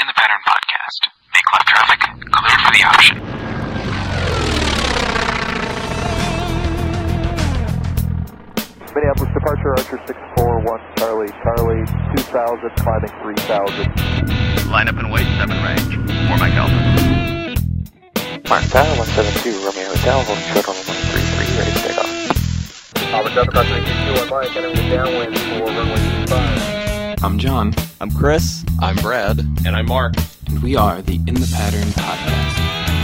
In the Pattern Podcast. Make left traffic clear for the option. Minneapolis departure, Archer 641, Charlie 2000, climbing 3000. Line up and wait, 7 range. 4 Mike Alpha. Mark Tower, 172, Romeo Hotel, hold short on 133, ready to take off. Delta Crossing 221 Mike, entering the downwind for runway 25. I'm John. I'm Chris. I'm Brad. And I'm Mark. And we are the In the Pattern Podcast.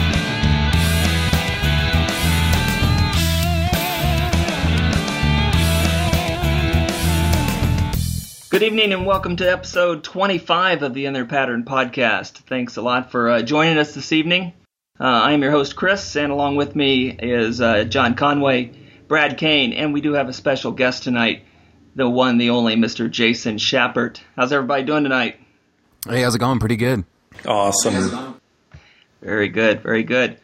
Good evening and welcome to episode 25 of the In the Pattern Podcast. Thanks a lot for joining us this evening. I am your host, Chris, and along with me is John Conway, Brad Kane, and we do have a special guest tonight, the one, the only, Mr. Jason Schappert. How's everybody doing tonight? Hey, how's it going? Pretty good. Awesome. Very good, very good.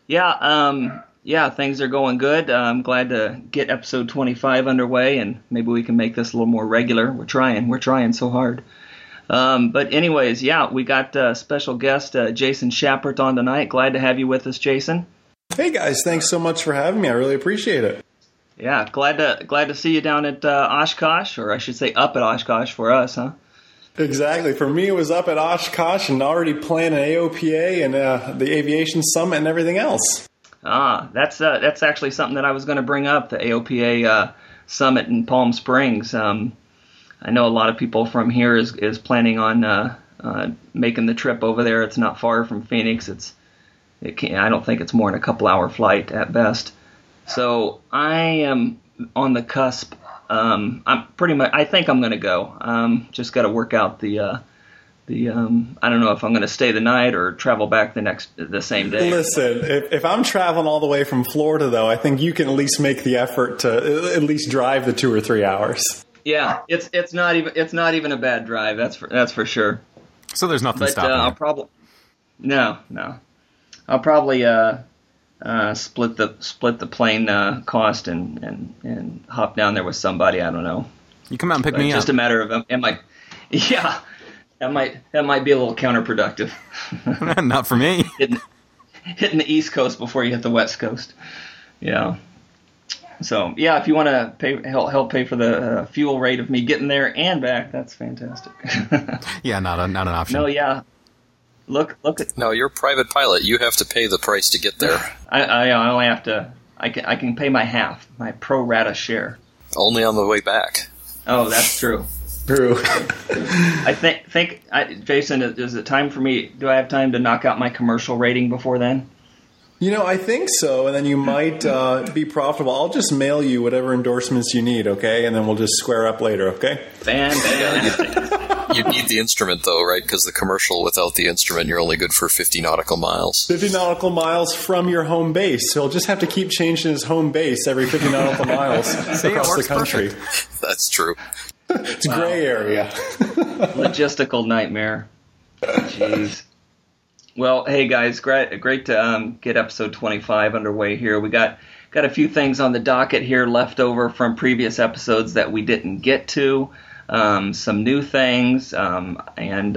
Yeah, things are going good. I'm glad to get episode 25 underway, and maybe we can make this a little more regular. We're trying so hard. But anyways, yeah, we got special guest Jason Schappert on tonight. Glad to have you with us, Jason. Hey guys, thanks so much for having me. I really appreciate it. Yeah, glad to see you down at Oshkosh, or I should say up at Oshkosh for us, huh? Exactly. For me, it was up at Oshkosh and already planning AOPA and the Aviation Summit and everything else. That's actually something that I was going to bring up, the AOPA Summit in Palm Springs. I know a lot of people from here is planning on making the trip over there. It's not far from Phoenix. I don't think it's more than a couple-hour flight at best. So I am on the cusp. I think I'm going to go. Just got to work out the I don't know if I'm going to stay the night or travel back the same day. Listen, if I'm traveling all the way from Florida, though, I think you can at least make the effort to at least drive the 2 or 3 hours. Yeah, it's not even a bad drive. That's for sure. So there's nothing stopping you. I'll probably split the plane cost and hop down there with somebody. I don't know. You come out and pick me up. Just a matter of am I? Yeah, that might be a little counterproductive. Not for me. Hitting the East Coast before you hit the West Coast. Yeah. So yeah, if you want to help pay for the fuel rate of me getting there and back, that's fantastic. Yeah, not an option. No, yeah. Look at. No, you're a private pilot. You have to pay the price to get there. I only have to. I can pay my half, my pro rata share. Only on the way back. Oh, that's true. True. I think Jason, is it time for me? Do I have time to knock out my commercial rating before then? You know, I think so, and then you might be profitable. I'll just mail you whatever endorsements you need, okay? And then we'll just square up later, okay? Fantastic. You need the instrument, though, right? Because the commercial, without the instrument, you're only good for 50 nautical miles. 50 nautical miles from your home base. So he'll just have to keep changing his home base every 50 nautical miles across the country. That's true. It's a gray area. Logistical nightmare. Jeez. Well, hey guys, great to get episode 25 underway here. We got a few things on the docket here left over from previous episodes that we didn't get to. Some new things, and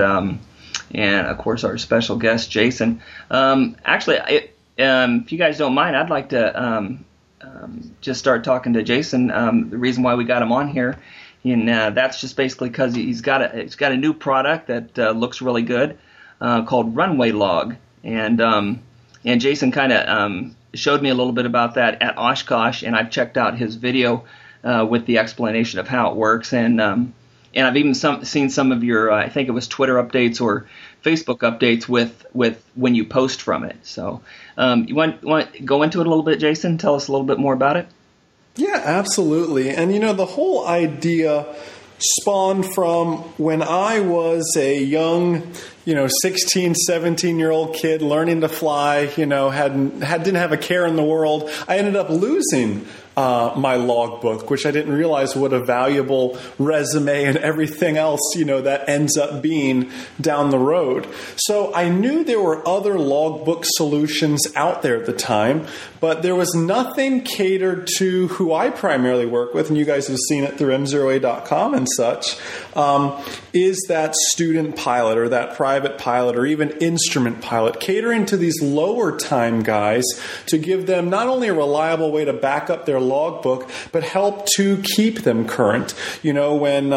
of course our special guest Jason. Actually, if you guys don't mind, I'd like to just start talking to Jason. The reason why we got him on here, and that's just basically because he's got a new product that looks really good. Called Runway Log, and Jason kind of showed me a little bit about that at Oshkosh, and I've checked out his video with the explanation of how it works, and I've even seen some of your I think it was Twitter updates or Facebook updates with when you post from it. So you want to go into it a little bit, Jason? Tell us a little bit more about it. Yeah, absolutely. And the whole idea spawned from when I was a young, 16, 17-year-old kid learning to fly, didn't have a care in the world. I ended up losing my logbook, which I didn't realize what a valuable resume and everything else, that ends up being down the road. So I knew there were other logbook solutions out there at the time, but there was nothing catered to who I primarily work with, and you guys have seen it through M0A.com and such, is that student pilot or that private pilot or even instrument pilot, catering to these lower time guys to give them not only a reliable way to back up their logbook, but help to keep them current. When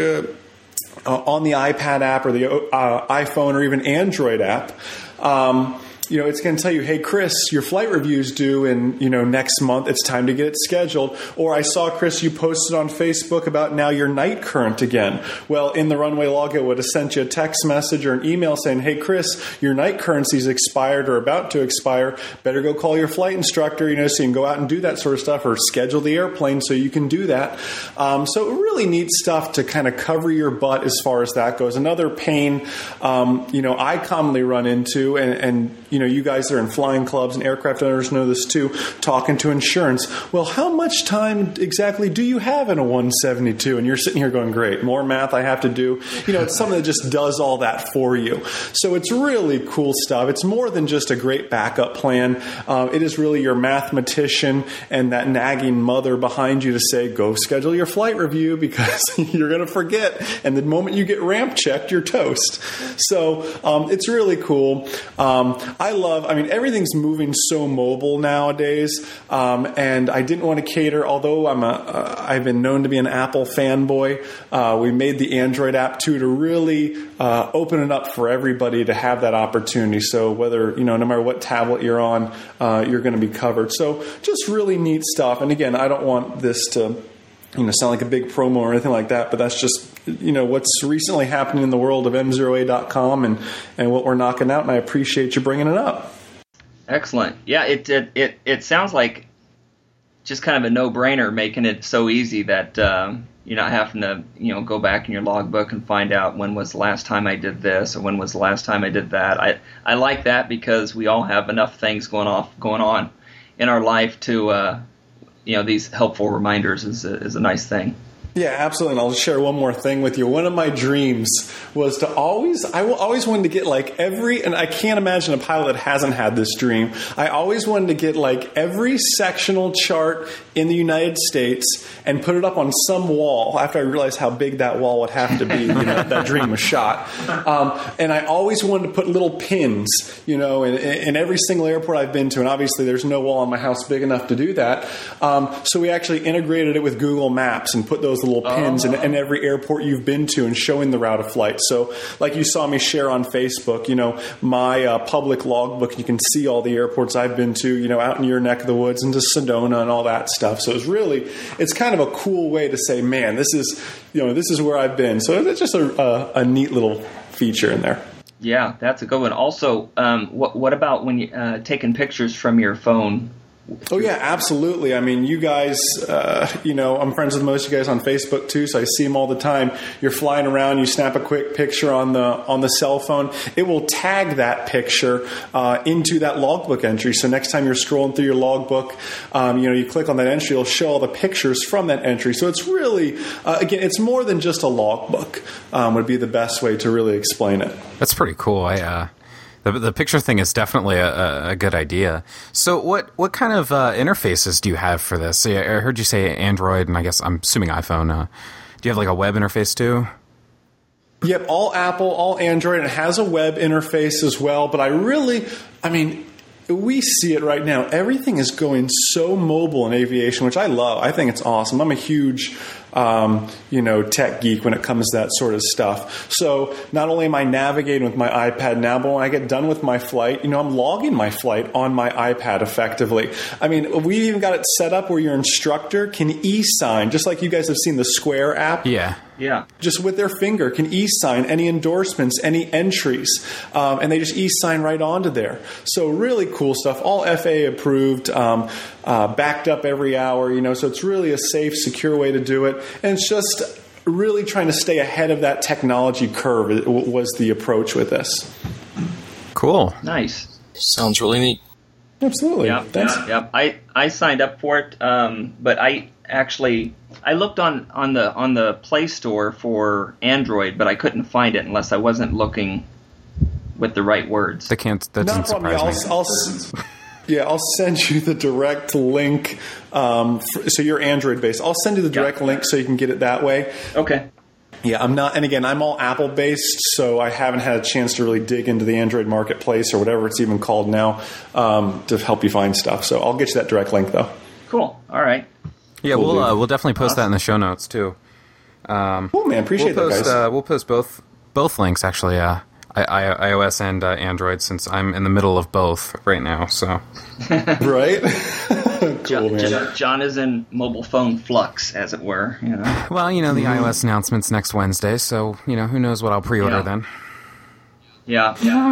on the iPad app or the iPhone or even Android app, it's going to tell you, hey, Chris, your flight review's due in, next month. It's time to get it scheduled. Or I saw, Chris, you posted on Facebook about now your night current again. Well, in the runway log, it would have sent you a text message or an email saying, hey, Chris, your night currency's expired or about to expire. Better go call your flight instructor, so you can go out and do that sort of stuff or schedule the airplane so you can do that. So really neat stuff to kind of cover your butt as far as that goes. Another pain, I commonly run into, and you guys that are in flying clubs and aircraft owners know this too, talking to insurance. Well, how much time exactly do you have in a 172? And you're sitting here going, great, more math I have to do. It's something that just does all that for you. So it's really cool stuff. It's more than just a great backup plan. It is really your mathematician and that nagging mother behind you to say, go schedule your flight review because you're going to forget. And the moment you get ramp checked, you're toast. So it's really cool. Everything's moving so mobile nowadays, and I didn't want to cater, although I've been known to be an Apple fanboy. We made the Android app too to really open it up for everybody to have that opportunity. So whether, no matter what tablet you're on, you're going to be covered. So just really neat stuff. And again, I don't want this to sound like a big promo or anything like that, but that's just, what's recently happening in the world of M0A.com and what we're knocking out, and I appreciate you bringing it up. Excellent. Yeah, it sounds like just kind of a no-brainer, making it so easy that you're not having to, go back in your logbook and find out when was the last time I did this or when was the last time I did that. I like that because we all have enough things going on in our life to these helpful reminders is a nice thing. Yeah, absolutely. And I'll share one more thing with you. One of my dreams was to always wanted to get and I can't imagine a pilot that hasn't had this dream. I always wanted to get every sectional chart in the United States and put it up on some wall after I realized how big that wall would have to be. That dream was shot. And I always wanted to put little pins, in every single airport I've been to. And obviously there's no wall in my house big enough to do that. So we actually integrated it with Google Maps and put those little pins in every airport you've been to and showing the route of flight. So like you saw me share on Facebook, my public logbook, you can see all the airports I've been to, out in your neck of the woods into Sedona and all that stuff. So it's kind of a cool way to say, man, this is where I've been. So it's just a neat little feature in there. Yeah, that's a good one. Also, what about when you taking pictures from your phone? Oh, yeah, absolutely. You guys, I'm friends with most of you guys on Facebook, too, so I see them all the time. You're flying around, you snap a quick picture on the cell phone. It will tag that picture into that logbook entry. So next time you're scrolling through your logbook, you click on that entry, it'll show all the pictures from that entry. So it's really, again, it's more than just a logbook would be the best way to really explain it. That's pretty cool. The picture thing is definitely a good idea. So what kind of interfaces do you have for this? I heard you say Android, and I guess I'm assuming iPhone. Do you have a web interface too? Yep, all Apple, all Android, and it has a web interface as well. But we see it right now. Everything is going so mobile in aviation, which I love. I think it's awesome. I'm a huge tech geek when it comes to that sort of stuff. So not only am I navigating with my iPad now, but when I get done with my flight, I'm logging my flight on my iPad effectively. We even got it set up where your instructor can e-sign, just like you guys have seen the Square app. Yeah. Just with their finger can e-sign any endorsements, any entries, and they just e-sign right onto there. So really cool stuff. All FAA approved, backed up every hour, so it's really a safe, secure way to do it. And it's just really trying to stay ahead of that technology curve was the approach with this. Cool. Nice. Sounds really neat. Absolutely. Yeah, Thanks. yeah. I signed up for it, but I looked on the Play Store for Android, but I couldn't find it unless I wasn't looking with the right words. That No doesn't problem. surprise me. I'll send you the direct link. So you're Android based. I'll send you the direct link so you can get it that way. Okay. Yeah, I'm not, and again, I'm all Apple based, so I haven't had a chance to really dig into the Android marketplace or whatever it's even called now to help you find stuff. So I'll get you that direct link though. Cool. All right. Yeah, Cool, we'll definitely post that in the show notes too. Cool, man. Appreciate that, guys. We'll post both links actually. iOS and Android, since I'm in the middle of both right now. So Right. Cool, man. John is in mobile phone flux, as it were. You know. well, the iOS announcement's next Wednesday, so who knows what I'll pre-order then. Yeah.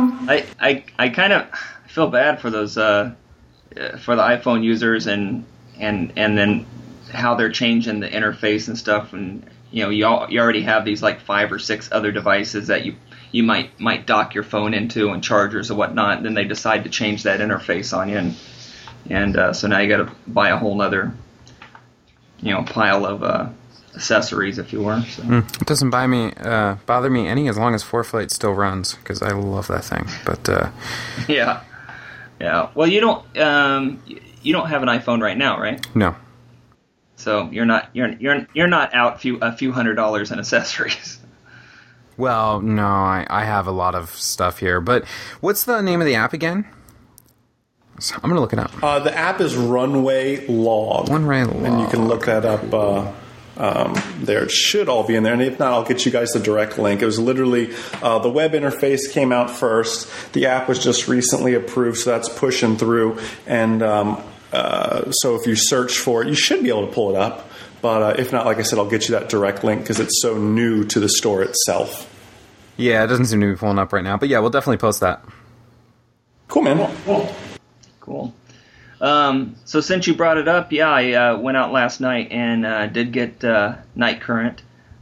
I kind of feel bad for those for the iPhone users and then how they're changing the interface and stuff, and you already have these like 5 or 6 other devices that you might dock your phone into and chargers and whatnot, and then they decide to change that interface on you, and so now you got to buy a whole nother pile of accessories, if you were. So. It doesn't bother me any as long as ForeFlight still runs, because I love that thing. But yeah. Well, you don't have an iPhone right now, right? No. So you're not out a few $100s in accessories. Well, no, I have a lot of stuff here. But what's the name of the app again? I'm going to look it up. The app is Runway Log. Runway Log. And you can look that up there. It should all be in there. And if not, I'll get you guys the direct link. It was literally the web interface came out first. The app was just recently approved, so that's pushing through. And so if you search for it, you should be able to pull it up. But if not, like I said, I'll get you that direct link because it's so new to the store itself. Yeah, it doesn't seem to be pulling up right now. But yeah, we'll definitely post that. Cool, man. Cool. So since you brought it up, I went out last night and did get night current.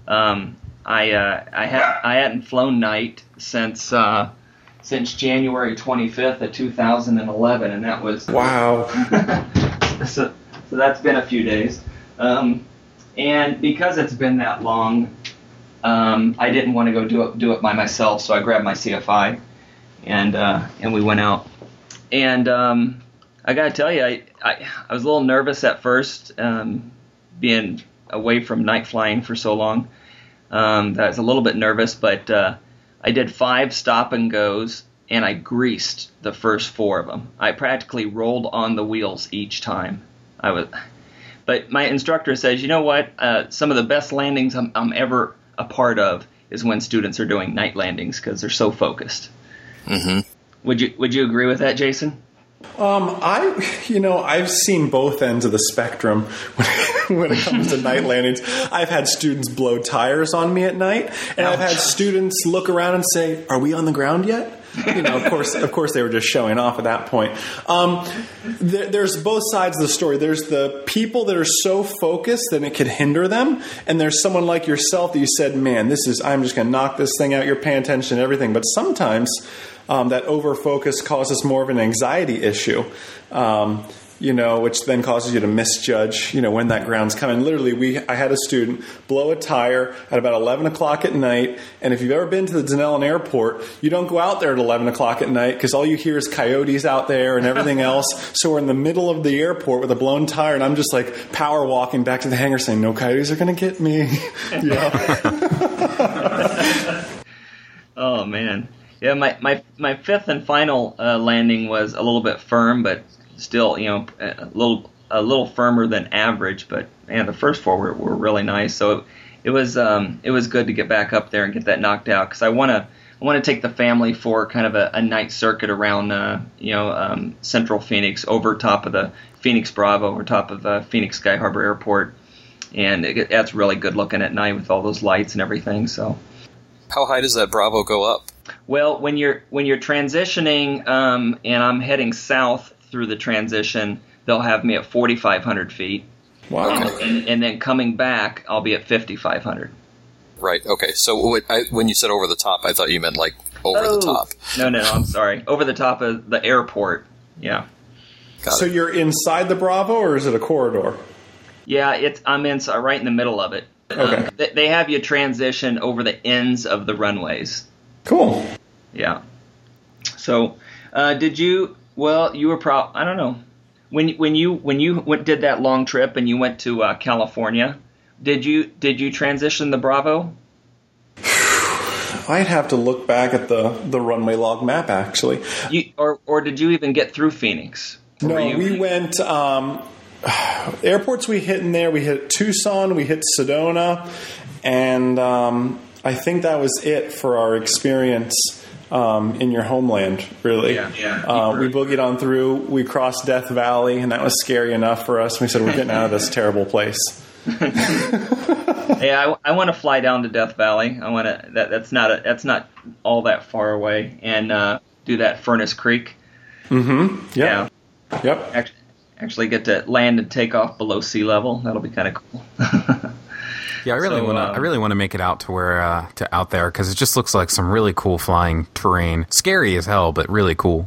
I hadn't flown night since January 25th of 2011, and that was Wow. so that's been a few days. And because it's been that long, I didn't want to go do it by myself, so I grabbed my CFI and we went out. And I got to tell you, I was a little nervous at first, being away from night flying for so long. I was a little bit nervous, but I did 5 stop and goes, and I greased the first 4 of them. I practically rolled on the wheels each time. But my instructor says, you know what? Some of the best landings I'm ever a part of is when students are doing night landings because they're so focused. Mm-hmm. Would you agree with that, Jason? I've seen both ends of the spectrum when it comes to night landings. I've had students blow tires on me at night, and I've had students look around and say, "Are we on the ground yet?" Of course, they were just showing off at that point. There's both sides of the story. There's the people that are so focused that it could hinder them, and there's someone like yourself that you said, "Man, I'm just going to knock this thing out. You're paying attention to everything." But sometimes that over-focus causes more of an anxiety issue, which then causes you to misjudge, when that ground's coming. Literally, I had a student blow a tire at about 11 o'clock at night, and if you've ever been to the Denellen Airport, you don't go out there at 11 o'clock at night because all you hear is coyotes out there and everything else. So we're in the middle of the airport with a blown tire, and I'm just like power walking back to the hangar saying, "No coyotes are going to get me." Oh, man. Yeah, my 5th and final landing was a little bit firm, but still, a little firmer than average. But man, the first 4 were really nice. So it was good to get back up there and get that knocked out because I want to take the family for kind of a night circuit around Central Phoenix, over top of the Phoenix Bravo, over top of Phoenix Sky Harbor Airport, and that's really good looking at night with all those lights and everything. So. How high does that Bravo go up? Well, when you're transitioning, and I'm heading south through the transition, they'll have me at 4,500 feet. Wow. And then coming back, I'll be at 5,500. Right. Okay. So when you said over the top, I thought you meant like over the top. No, I'm sorry. Over the top of the airport. Yeah. So you're inside the Bravo, or is it a corridor? Yeah, I'm right in the middle of it. Okay. They have you transition over the ends of the runways. Cool. Yeah. So, did you? Well, you were I don't know. When you did that long trip and you went to California, did you transition the Bravo? I'd have to look back at the runway log map, actually. Or did you even get through Phoenix? No, we went. Airports we hit in there. We hit Tucson, we hit Sedona, and I think that was it for our experience in your homeland, really. Yeah. We boogied on through. We crossed Death Valley, and that was scary enough for us. We said, we're getting out of this terrible place. Yeah, I want to fly down to Death Valley. I want to. That's not all that far away, and do that Furnace Creek. Mm-hmm. Yeah. Yep. Actually get to land and take off below sea level. That'll be kind of cool. Yeah, I really want to make it out to where to out there, because it just looks like some really cool flying terrain. Scary as hell, but really cool.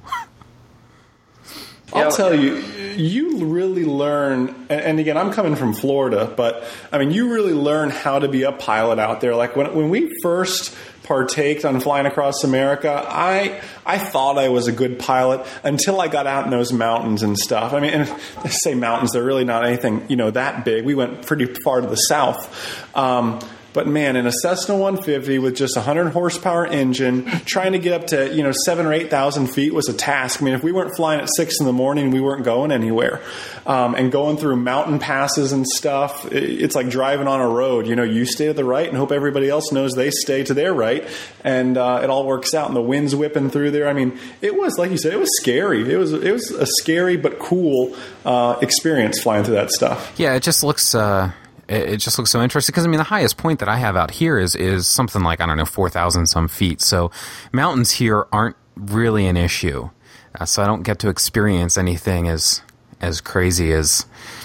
I'll tell you, you really learn, and again, I'm coming from Florida, but I mean, you really learn how to be a pilot out there. Like when we first partaked on Flying Across America, I thought I was a good pilot until I got out in those mountains and stuff. I mean, and I say mountains, they're really not anything, that big. We went pretty far to the south. But man, in a Cessna 150 with just a 100 horsepower engine, trying to get up to 7,000 or 8,000 feet was a task. I mean, if we weren't flying at 6 a.m, we weren't going anywhere. And going through mountain passes and stuff, it's like driving on a road. You stay to the right and hope everybody else knows they stay to their right, and it all works out. And the wind's whipping through there. I mean, it was, like you said, it was scary. It was a scary but cool experience flying through that stuff. Yeah, it just looks. It just looks so interesting, because I mean the highest point that I have out here is something like 4,000 some feet. So mountains here aren't really an issue. So I don't get to experience anything as crazy as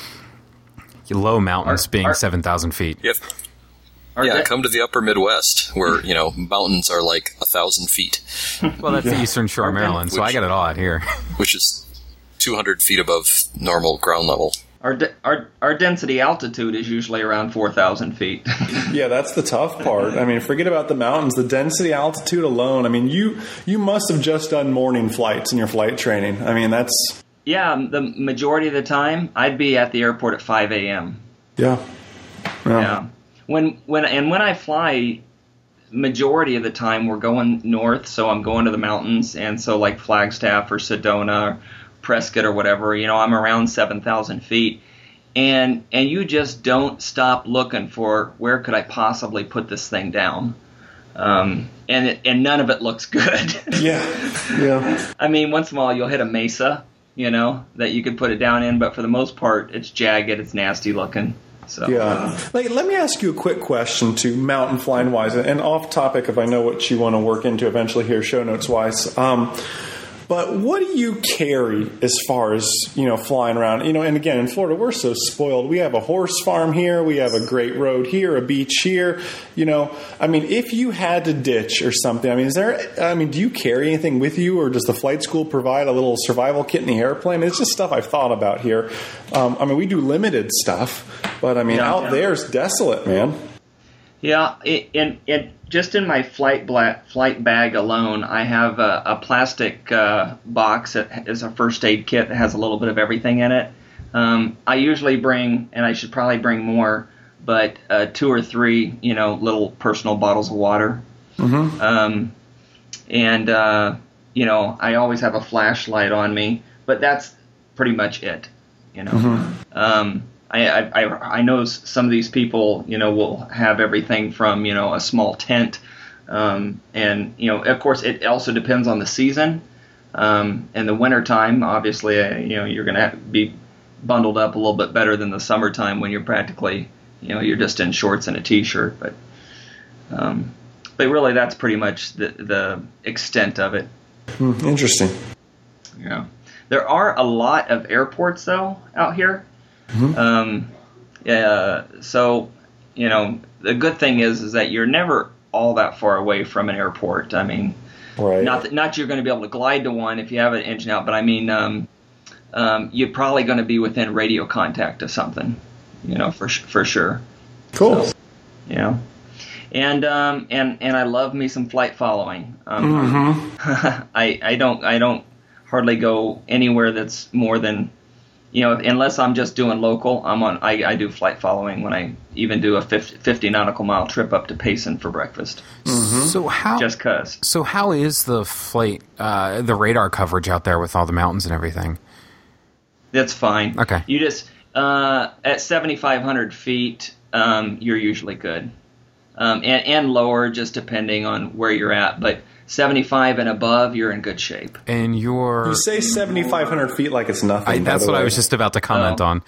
low mountains being 7,000 feet. Yep. Come to the upper Midwest where mountains are like 1,000 feet. Well, that's the Eastern Shore of Maryland, so I get it all out here. Which is 200 feet above normal ground level. Our density altitude is usually around 4,000 feet. Yeah, that's the tough part. I mean, forget about the mountains. The density altitude alone. I mean, you must have just done morning flights in your flight training. I mean, that's... Yeah, the majority of the time, I'd be at the airport at 5 a.m. Yeah. When I fly, majority of the time we're going north, so I'm going to the mountains, and so like Flagstaff or Sedona or Prescott or whatever, I'm around 7,000 feet, and you just don't stop looking for where could I possibly put this thing down, and none of it looks good. Yeah. I mean, once in a while you'll hit a mesa, that you could put it down in, but for the most part, it's jagged, it's nasty looking. So yeah. Let me ask you a quick question to mountain flying wise, and off topic if I know what you want to work into eventually here, show notes wise. But what do you carry as far as, flying around? And again, in Florida, we're so spoiled. We have a horse farm here. We have a great road here, a beach here. I mean, if you had to ditch or something, do you carry anything with you, or does the flight school provide a little survival kit in the airplane? It's just stuff I've thought about here. We do limited stuff, but out there is desolate, man. Yeah, just in my flight bag alone, I have a plastic box that is a first aid kit that has a little bit of everything in it. I usually bring, and I should probably bring more, but 2 or 3, little personal bottles of water. Mm-hmm. I always have a flashlight on me, but that's pretty much it. Mm-hmm. I know some of these people, will have everything from, a small tent. Of course, it also depends on the season. In the wintertime, obviously, you're going to be bundled up a little bit better than the summertime when you're practically, you're just in shorts and a T-shirt. But really, that's pretty much the extent of it. Interesting. Yeah. There are a lot of airports, though, out here. Mm-hmm. So, the good thing is that you're never all that far away from an airport. I mean, right. Not that you're going to be able to glide to one if you have an engine out, but you're probably going to be within radio contact of something, for sure. Cool. So, and I love me some flight following. I don't hardly go anywhere that's more than, unless I'm just doing local. I do flight following when I even do a 50 nautical mile trip up to Payson for breakfast. So how? Just 'cause. So how is the flight, the radar coverage out there with all the mountains and everything? That's fine. Okay. You just at 7,500 feet, you're usually good, and lower, just depending on where you're at. But 75 and above, you're in good shape. And You say 7,500 feet like it's nothing. that's what I was just about to comment on.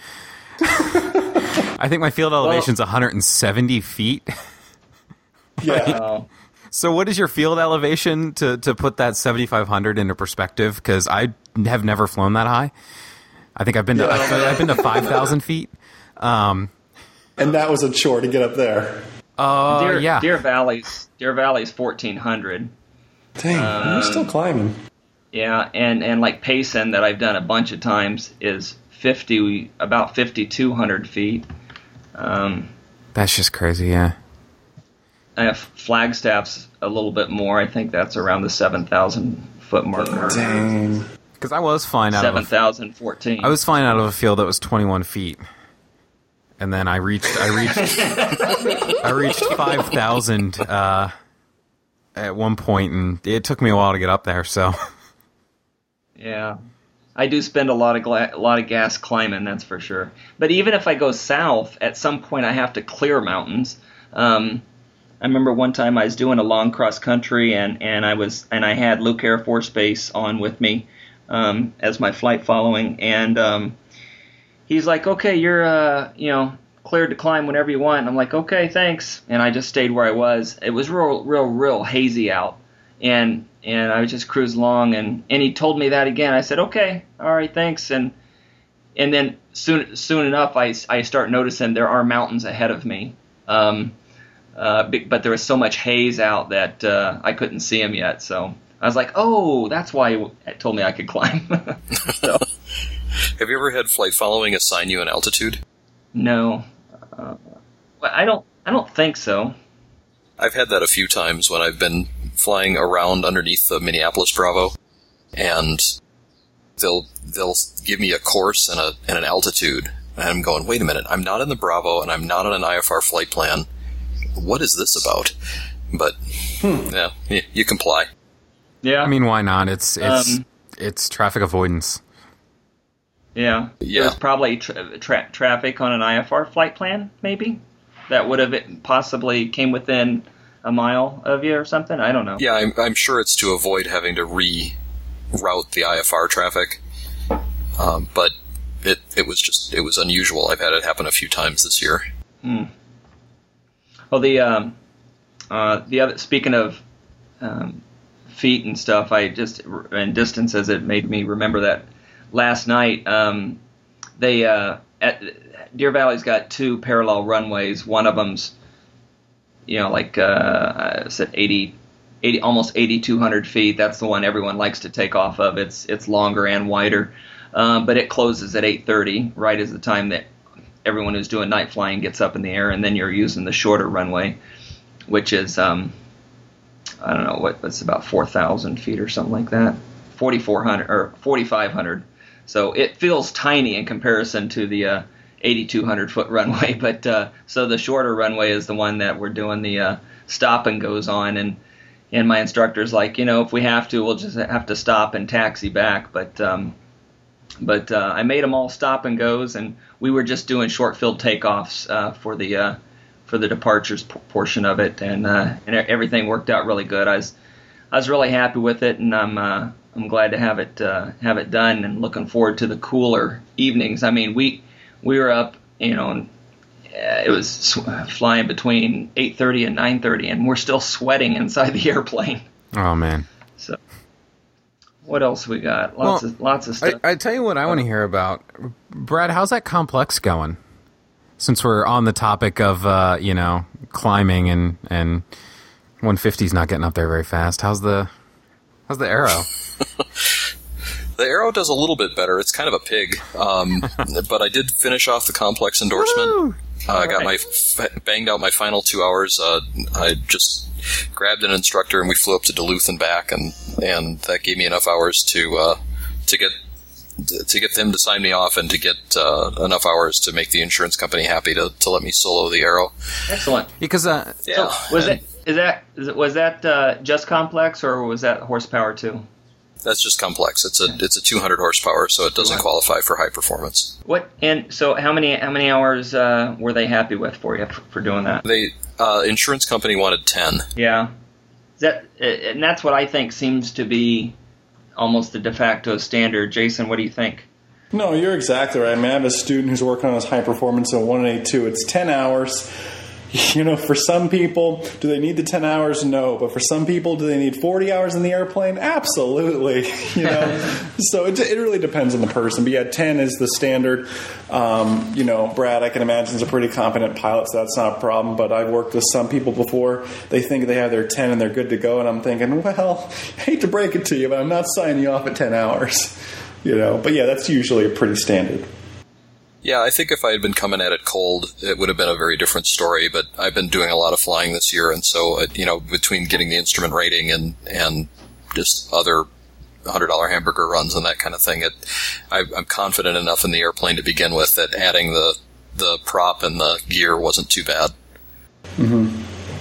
I think my field elevation's 170 feet. Yeah. So what is your field elevation to put that 7,500 into perspective? Because I have never flown that high. I think I've been to 5,000 feet. And that was a chore to get up there. Yeah. Deer Valley's 1,400. Dang, you're still climbing. Yeah, and like Payson, that I've done a bunch of times, is about 5,200 feet. That's just crazy, yeah. Flagstaff's a little bit more. I think that's around the 7,000 foot mark. Dang. Because I was flying out 7,014. I was flying out of a field that was 21 feet, and then I reached 5,000 at one point, and it took me a while to get up there. So, yeah, I do spend a lot of gas climbing, that's for sure. But even if I go south, at some point I have to clear mountains. I remember one time I was doing a long cross country, and I had Luke Air Force Base on with me as my flight following, and he's like, "Okay, you're cleared to climb whenever you want." And I'm like, "Okay, thanks." And I just stayed where I was. It was real hazy out, and I was just cruising along, and he told me that again. I said, "Okay, all right, thanks." And then soon enough, I start noticing there are mountains ahead of me. But there was so much haze out that I couldn't see them yet. So I was like, "Oh, that's why it told me I could climb." So. Have you ever had flight following assign you an altitude? No, I don't think so. I've had that a few times when I've been flying around underneath the Minneapolis Bravo, and they'll give me a course and an altitude, and I'm going, wait a minute, I'm not in the Bravo and I'm not on an IFR flight plan. What is this about? But yeah, you comply. Yeah, I mean, why not? It's traffic avoidance. Yeah, there's probably traffic on an IFR flight plan, maybe that would have possibly came within a mile of you or something. I don't know. Yeah, I'm sure it's to avoid having to reroute the IFR traffic, but it was unusual. I've had it happen a few times this year. Well, the other, speaking of feet and stuff, and distances, it made me remember that last night they at Deer Valley's got two parallel runways. One of them's I said 80 almost 8,200 feet. That's the one everyone likes to take off of. It's longer and wider, but it closes at 8:30, right as the time that everyone who's doing night flying gets up in the air, and then you're using the shorter runway, which is I don't know what's about 4,000 feet or something like that, 4,400 or 4,500. So it feels tiny in comparison to the 8,200 foot runway, but so the shorter runway is the one that we're doing the stop and goes on, and my instructor's like, if we have to, we'll just have to stop and taxi back, but I made them all stop and goes, and we were just doing short field takeoffs for the departures portion of it, and everything worked out really good. I was really happy with it, and I'm glad to have it done, and looking forward to the cooler evenings. I mean, we were up, and it was flying between 8:30 and 9:30, and we're still sweating inside the airplane. Oh man! So, what else we got? Lots of stuff. I tell you what I want to hear about, Brad. How's that complex going? Since we're on the topic of climbing and 150's not getting up there very fast. How's the Arrow? The Arrow does a little bit better. It's kind of a pig, but I did finish off the complex endorsement. I got banged out my final 2 hours. I just grabbed an instructor and we flew up to Duluth and back, and that gave me enough hours to get them to sign me off and to get enough hours to make the insurance company happy to let me solo the Arrow. Excellent. Because So was that just complex, or was that horsepower too? That's just complex. It's a 200 horsepower, so it doesn't qualify for high performance. And so how many hours were they happy with for you for doing that? They insurance company wanted 10. Yeah, and that's what I think seems to be almost the de facto standard. Jason, what do you think? No, you're exactly right. I mean, I have a student who's working on his high performance in 182. It's 10 hours. You know, for some people, do they need the 10 hours? No. But for some people, do they need 40 hours in the airplane? Absolutely. You know, so it really depends on the person. But yeah, 10 is the standard. You know, Brad, I can imagine, is a pretty competent pilot, so that's not a problem. But I've worked with some people before. They think they have their 10 and they're good to go. And I'm thinking, well, I hate to break it to you, but I'm not signing you off at 10 hours. You know, but yeah, that's usually a pretty standard. Yeah, I think if I had been coming at it cold, it would have been a very different story, but I've been doing a lot of flying this year, and so, you know, between getting the instrument rating and just other $100 hamburger runs and that kind of thing, I'm confident enough in the airplane to begin with that adding the prop and the gear wasn't too bad. Mm-hmm.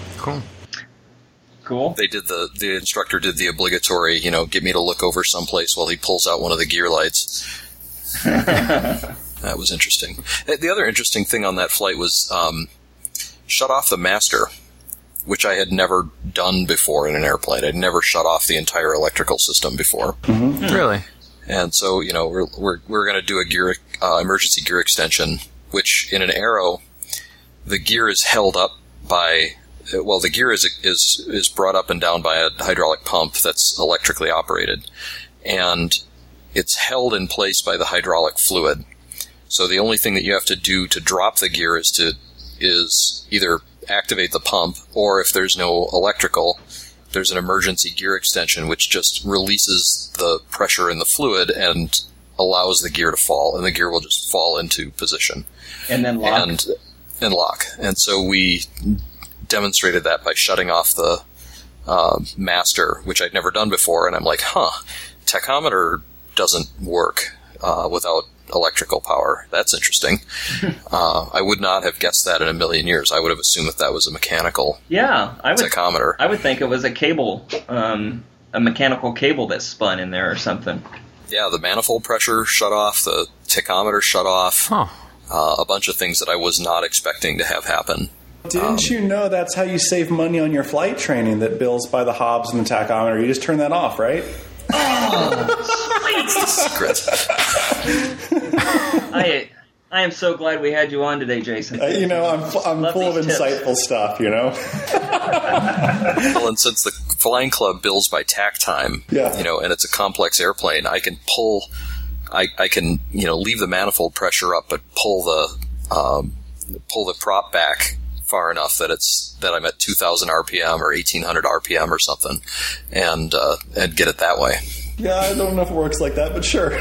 Cool. They did the instructor did the obligatory, you know, get me to look over someplace while he pulls out one of the gear lights. That was interesting. The other interesting thing on that flight was shut off the master, which I had never done before in an airplane. I'd never shut off the entire electrical system before. Mm-hmm. Really? And so, you know, we're going to do a gear emergency gear extension, which in an Arrow, the gear is held up by the gear is brought up and down by a hydraulic pump that's electrically operated, and it's held in place by the hydraulic fluid. So the only thing that you have to do to drop the gear is either activate the pump, or if there's no electrical, there's an emergency gear extension which just releases the pressure in the fluid and allows the gear to fall, and the gear will just fall into position. And then lock. And lock. And so we demonstrated that by shutting off the master, which I'd never done before, and I'm like, tachometer doesn't work without electrical power. That's interesting. I would not have guessed that in a million years. I would have assumed that was a mechanical tachometer. I would think it was a cable, a mechanical cable that spun in there or something. Yeah, the manifold pressure shut off, the tachometer shut off, a bunch of things that I was not expecting to have happen. Didn't you know that's how you save money on your flight training, that bills by the Hobbs and the tachometer? You just turn that off, right? Secret. I am so glad we had you on today, Jason. You know, I'm full of insightful stuff, you know? Well, and since the Flying Club bills by tack time, you know, and it's a complex airplane, I can I can, you know, leave the manifold pressure up, but pull the prop back far enough that I'm at 2,000 RPM or 1,800 RPM or something, and get it that way. Yeah, I don't know if it works like that, but sure.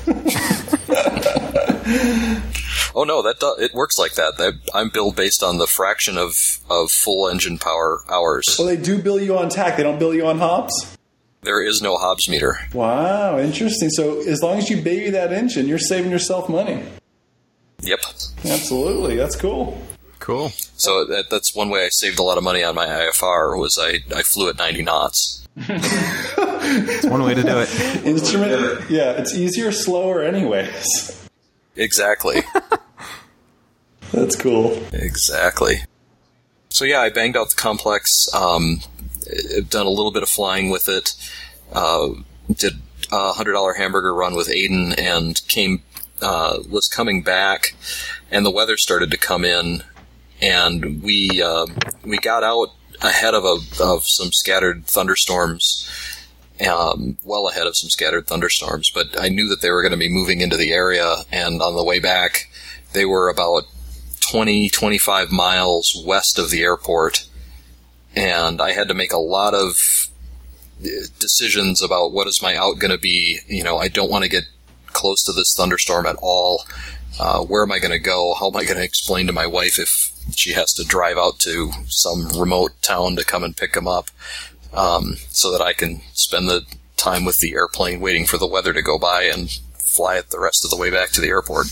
Oh no, it works like that. I'm billed based on the fraction of full engine power hours. Well, they do bill you on tack. They don't bill you on Hobbs? There is no Hobbs meter. Wow, interesting. So as long as you baby that engine, you're saving yourself money. Yep. Absolutely. That's cool. Cool. So that's one way I saved a lot of money on my IFR was I flew at 90 knots. It's one way to do it. Instrument, yeah, it's easier, slower anyways. Exactly. That's cool. Exactly. So yeah, I banged out the complex, I've done a little bit of flying with it, did a $100 hamburger run with Aiden, and was coming back, and the weather started to come in, and we got out ahead of some scattered thunderstorms, well ahead of some scattered thunderstorms, but I knew that they were going to be moving into the area, and on the way back, they were about 20-25 miles west of the airport, and I had to make a lot of decisions about what is my out going to be. I don't want to get close to this thunderstorm at all. Where am I going to go? How am I going to explain to my wife if she has to drive out to some remote town to come and pick them up, so that I can spend the time with the airplane waiting for the weather to go by and fly it the rest of the way back to the airport.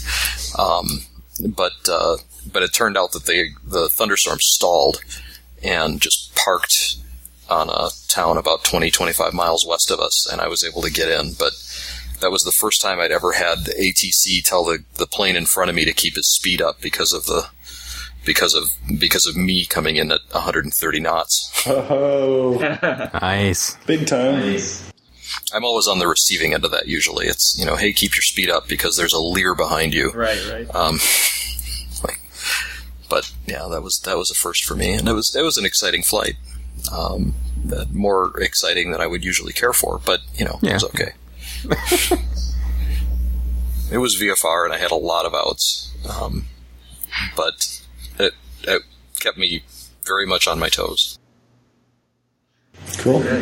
But it turned out that the thunderstorm stalled and just parked on a town about 20-25 miles west of us, and I was able to get in. But that was the first time I'd ever had the ATC tell the plane in front of me to keep its speed up because of me coming in at 130 knots. Oh, Nice. big time. Nice. I'm always on the receiving end of that usually. It's, hey, keep your speed up because there's a Lear behind you. Right. But yeah, that was a first for me, and it was an exciting flight. More exciting than I would usually care for, but it was okay. It was VFR, and I had a lot of outs, but it kept me very much on my toes. Cool.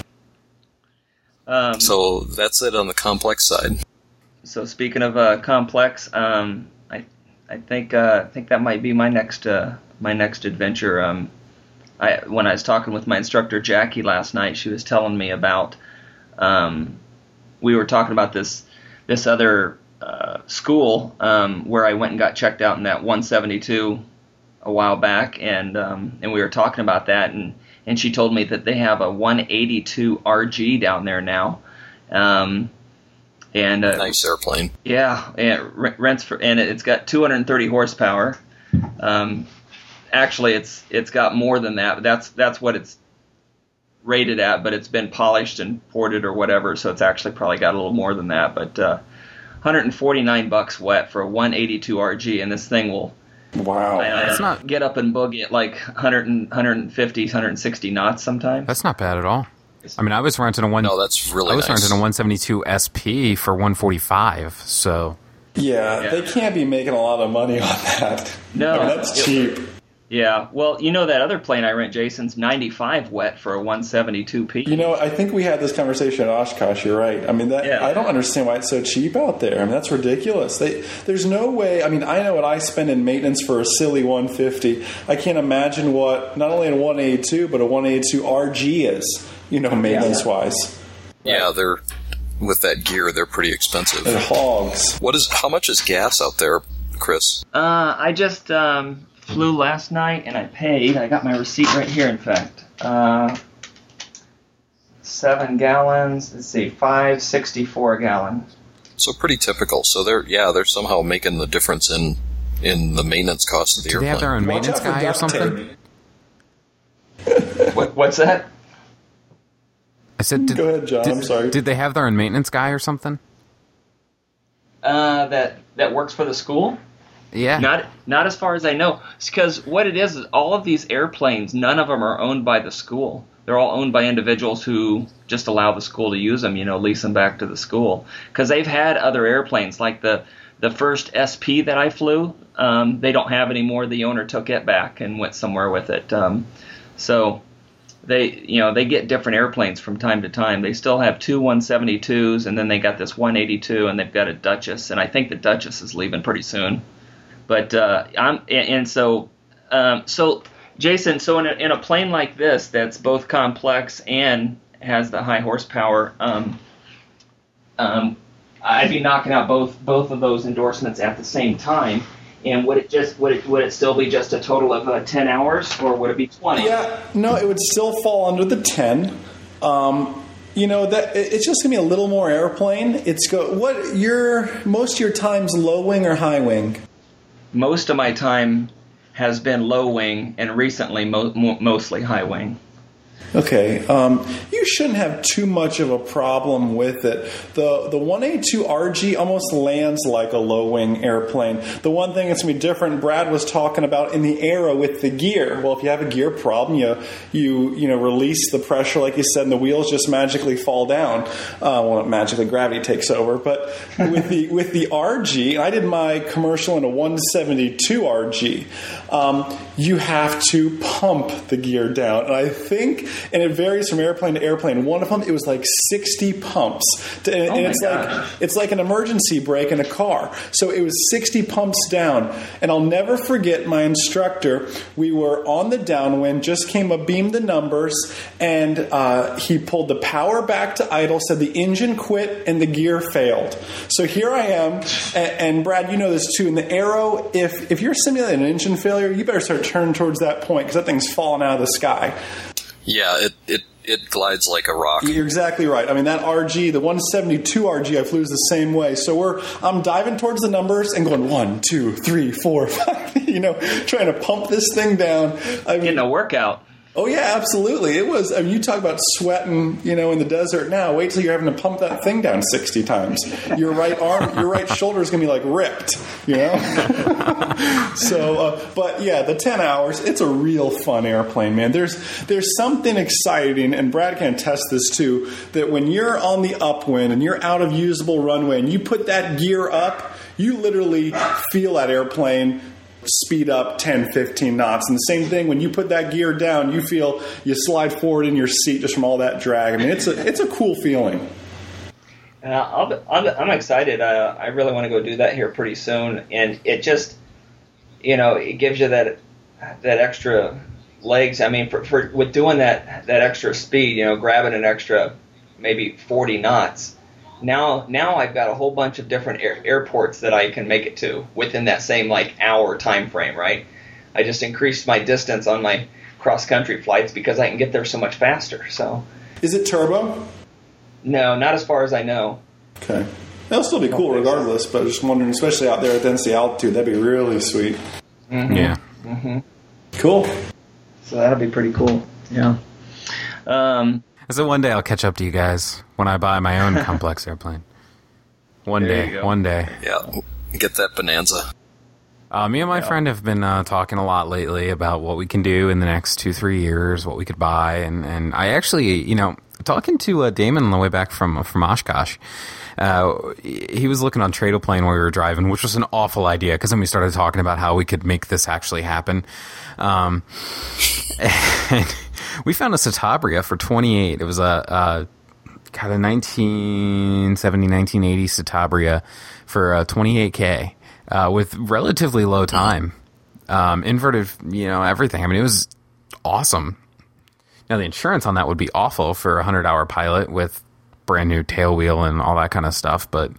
So that's it on the complex side. So speaking of complex, I think that might be my next adventure. When I was talking with my instructor Jackie last night, she was telling me about. We were talking about this other school where I went and got checked out in that 172 a while back, and we were talking about that, and she told me that they have a 182 RG down there now. And nice airplane. Yeah, and rents for, and it's got 230 horsepower. Actually, it's got more than that, but that's what it's rated at. But it's been polished and ported or whatever, so it's actually probably got a little more than that. But $149 wet for a 182 RG, and this thing will get up and boogie at like 150, 160 knots sometimes. That's not bad at all. I mean, I was renting that's really nice. renting a 172 SP for $145. So yeah, they can't be making a lot of money on that. No, that's cheap. Yeah, well, that other plane I rent, Jason's 95 wet for a 172P. I think we had this conversation at Oshkosh. You're right. I mean, I don't understand why it's so cheap out there. I mean, that's ridiculous. There's no way. I mean, I know what I spend in maintenance for a silly 150. I can't imagine what not only a 182 but a 182 RG is. Maintenance wise. Yeah, they're with that gear. They're pretty expensive. They're hogs. How much is gas out there, Chris? I just flew last night and I paid. I got my receipt right here. In fact, 7 gallons. Let's see, $5.64 a gallon. So pretty typical. So they're somehow making the difference in the maintenance cost of the airplane. Do they have their own maintenance guy or something? What's that? I said, go ahead, John. I'm sorry. Did they have their own maintenance guy or something? That works for the school? Yeah. Not as far as I know. It's because what it is all of these airplanes, none of them are owned by the school. They're all owned by individuals who just allow the school to use them, lease them back to the school. Because they've had other airplanes, like the first SP that I flew, they don't have anymore. The owner took it back and went somewhere with it. So they get different airplanes from time to time. They still have 2 172s, and then they got this 182, and they've got a Duchess, and I think the Duchess is leaving pretty soon. But so Jason, so in a plane like this that's both complex and has the high horsepower, I'd be knocking out both of those endorsements at the same time. And would it still be just a total of 10 hours, or would it be 20? Yeah, no, it would still fall under the 10. That it's just gonna be a little more airplane. Most of your time's low wing or high wing? Most of my time has been low wing, and recently mostly high wing. Okay, you shouldn't have too much of a problem with it. The 182 RG almost lands like a low-wing airplane. The one thing that's going to be different, Brad was talking about in the Aero with the gear. Well, if you have a gear problem, you release the pressure, like you said, and the wheels just magically fall down. Not magically, gravity takes over. But with the RG, and I did my commercial in a 172 RG, you have to pump the gear down. And I think and it varies from airplane to airplane. One of them, it was like 60 pumps, and it's like an emergency brake in a car. So it was 60 pumps down, and I'll never forget my instructor. We were on the downwind, just came up, beamed the numbers, and he pulled the power back to idle, said the engine quit and the gear failed. So here I am, and Brad, you know this too. In the Aero, if you're simulating an engine failure, you better start turning towards that point because that thing's falling out of the sky. Yeah, it glides like a rock. You're exactly right. I mean, that RG, the 172 RG I flew is the same way. So I'm diving towards the numbers and going 1, 2, 3, 4, 5, trying to pump this thing down. Getting a workout. Oh, yeah, absolutely. It was. I mean, you talk about sweating, in the desert now. Wait till you're having to pump that thing down 60 times. Your right arm, your right shoulder is going to be like ripped, So, but yeah, the 10 hours, it's a real fun airplane, man. There's something exciting, and Brad can attest this too, that when you're on the upwind and you're out of usable runway and you put that gear up, you literally feel that airplane speed up 10, 15 knots. And the same thing, when you put that gear down, you feel you slide forward in your seat just from all that drag. I mean, it's a cool feeling. I'm excited. I really want to go do that here pretty soon. And it just, it gives you that extra legs. I mean, for with doing that extra speed, grabbing an extra maybe 40 knots, Now I've got a whole bunch of different airports that I can make it to within that same hour time frame, right? I just increased my distance on my cross-country flights because I can get there so much faster. So, is it turbo? No, not as far as I know. Okay. That'll still be cool regardless, but just wondering, especially out there at density altitude, that'd be really sweet. Mm-hmm. Yeah. Mm-hmm. Cool. So that'll be pretty cool. Yeah. So one day I'll catch up to you guys when I buy my own complex airplane. One day. Yeah, get that Bonanza. Me and my friend have been talking a lot lately about what we can do in the next 2-3 years, what we could buy, and I actually, talking to Damon on the way back from Oshkosh, he was looking on Tradoplane while we were driving, which was an awful idea because then we started talking about how we could make this actually happen. And we found a Citabria for $28. It was a 1970, 1980 Citabria for $28K with relatively low time, inverted, everything. I mean, it was awesome. Now the insurance on that would be awful for a 100-hour pilot with brand new tail wheel and all that kind of stuff, but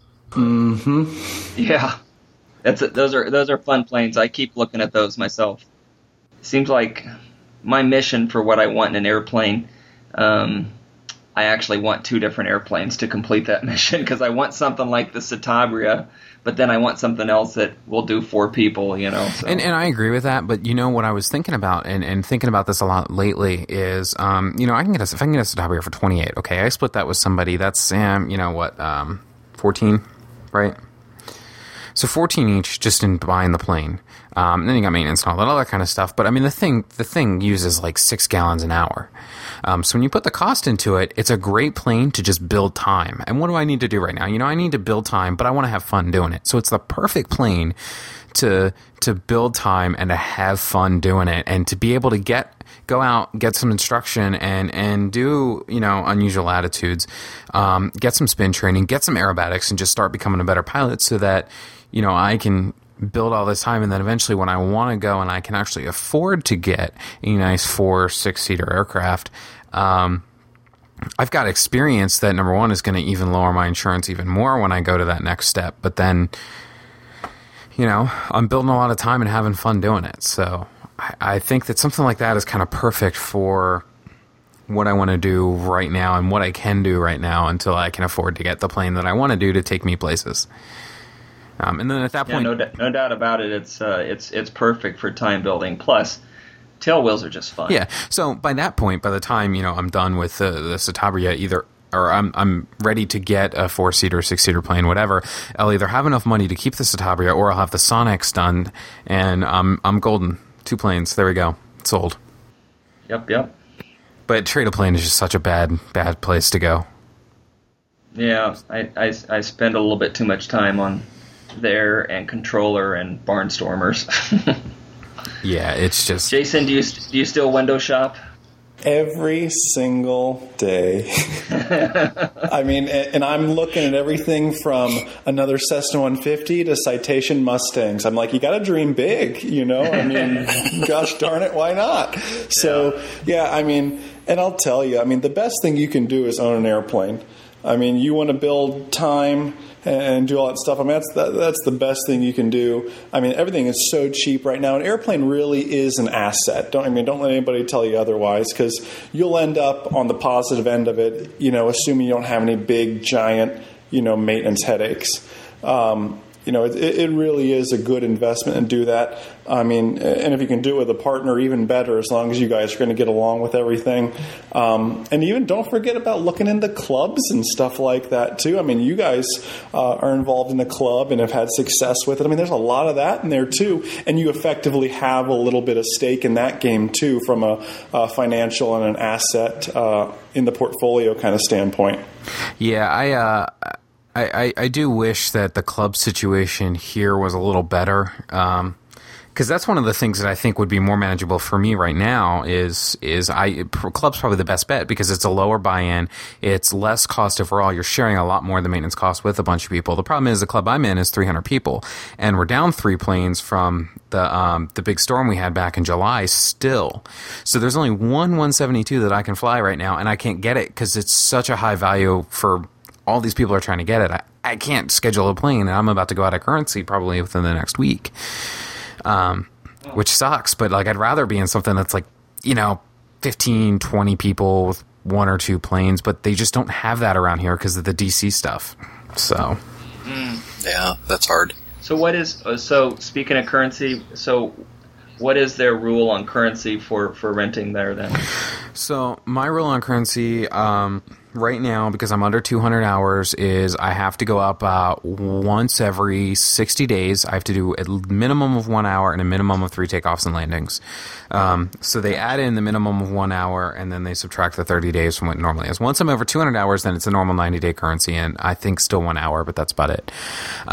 yeah, those are fun planes. I keep looking at those myself. Seems like my mission for what I want in an airplane, I actually want 2 different airplanes to complete that mission because I want something like the Citabria, but then I want something else that will do 4 people, So. And I agree with that, but what I was thinking about, and thinking about this a lot lately, is, if I can get a Citabria for $28, okay, I split that with somebody, that's, 14, right? So 14 each just in buying the plane. And then you got maintenance and all that other kind of stuff. But I mean, the thing uses like 6 gallons an hour. So when you put the cost into it, it's a great plane to just build time. And what do I need to do right now? I need to build time, but I want to have fun doing it. So it's the perfect plane to build time and to have fun doing it, and to be able to go out, get some instruction, and do unusual attitudes, get some spin training, get some aerobatics, and just start becoming a better pilot, so that I can build all this time, and then eventually when I want to go and I can actually afford to get a nice 4-6-seater aircraft, I've got experience that, number one, is going to even lower my insurance even more when I go to that next step. But then, I'm building a lot of time and having fun doing it. So I think that something like that is kind of perfect for what I want to do right now and what I can do right now until I can afford to get the plane that I want to do to take me places. And then at that point, no doubt about it, it's perfect for time building. Plus, tail wheels are just fun. Yeah. So by that point, by the time I'm done with the Citabria, or I'm ready to get a 4-seater, 6-seater plane, whatever, I'll either have enough money to keep the Citabria, or I'll have the Sonex done, and I'm golden. 2 planes. There we go. Sold. Yep. But Tradoplane is just such a bad place to go. Yeah, I spend a little bit too much time on there and controller and barnstormers. Yeah, it's just... Jason, do you still window shop? Every single day. I mean, and I'm looking at everything from another Cessna 150 to Citation Mustangs. I'm like, you got to dream big, you know? I mean, gosh darn it, why not? So, yeah, I mean, and I'll tell you, I mean, the best thing you can do is own an airplane. I mean, you want to build time and do all that stuff. I mean, that's the best thing you can do. I mean, everything is so cheap right now. An airplane really is an asset. Don't let anybody tell you otherwise, because you'll end up on the positive end of it, you know, assuming you don't have any big, giant, you know, maintenance headaches. You know, it really is a good investment and do that. I mean, and if you can do it with a partner, even better, as long as you guys are going to get along with everything. And even don't forget about looking into clubs and stuff like that, too. I mean, you guys are involved in a club and have had success with it. I mean, there's a lot of that in there, too. And you effectively have a little bit of stake in that game, too, from a financial and an asset in the portfolio kind of standpoint. Yeah, I do wish that the club situation here was a little better, because that's one of the things that I think would be more manageable for me right now. Club's probably the best bet because it's a lower buy-in, it's less cost overall. You're sharing a lot more of the maintenance cost with a bunch of people. The problem is the club I'm in is 300 people, and we're down 3 planes from the big storm we had back in July still. So there's only one 172 that I can fly right now, and I can't get it because it's such a high value for all these people are trying to get it. I can't schedule a plane, and I'm about to go out of currency probably within the next week, which sucks. But like, I'd rather be in something that's like, you know, 15, 20 people with 1 or 2 planes, but they just don't have that around here because of the DC stuff. So, yeah, that's hard. So speaking of currency, so what is their rule on currency for renting there then? So my rule on currency right now, because I'm under 200 hours, is I have to go up once every 60 days. I have to do a minimum of 1 hour and a minimum of 3 takeoffs and landings. So they add in the minimum of 1 hour, and then they subtract the 30 days from what it normally is. Once I'm over 200 hours, then it's a normal 90-day currency, and I think still 1 hour, but that's about it.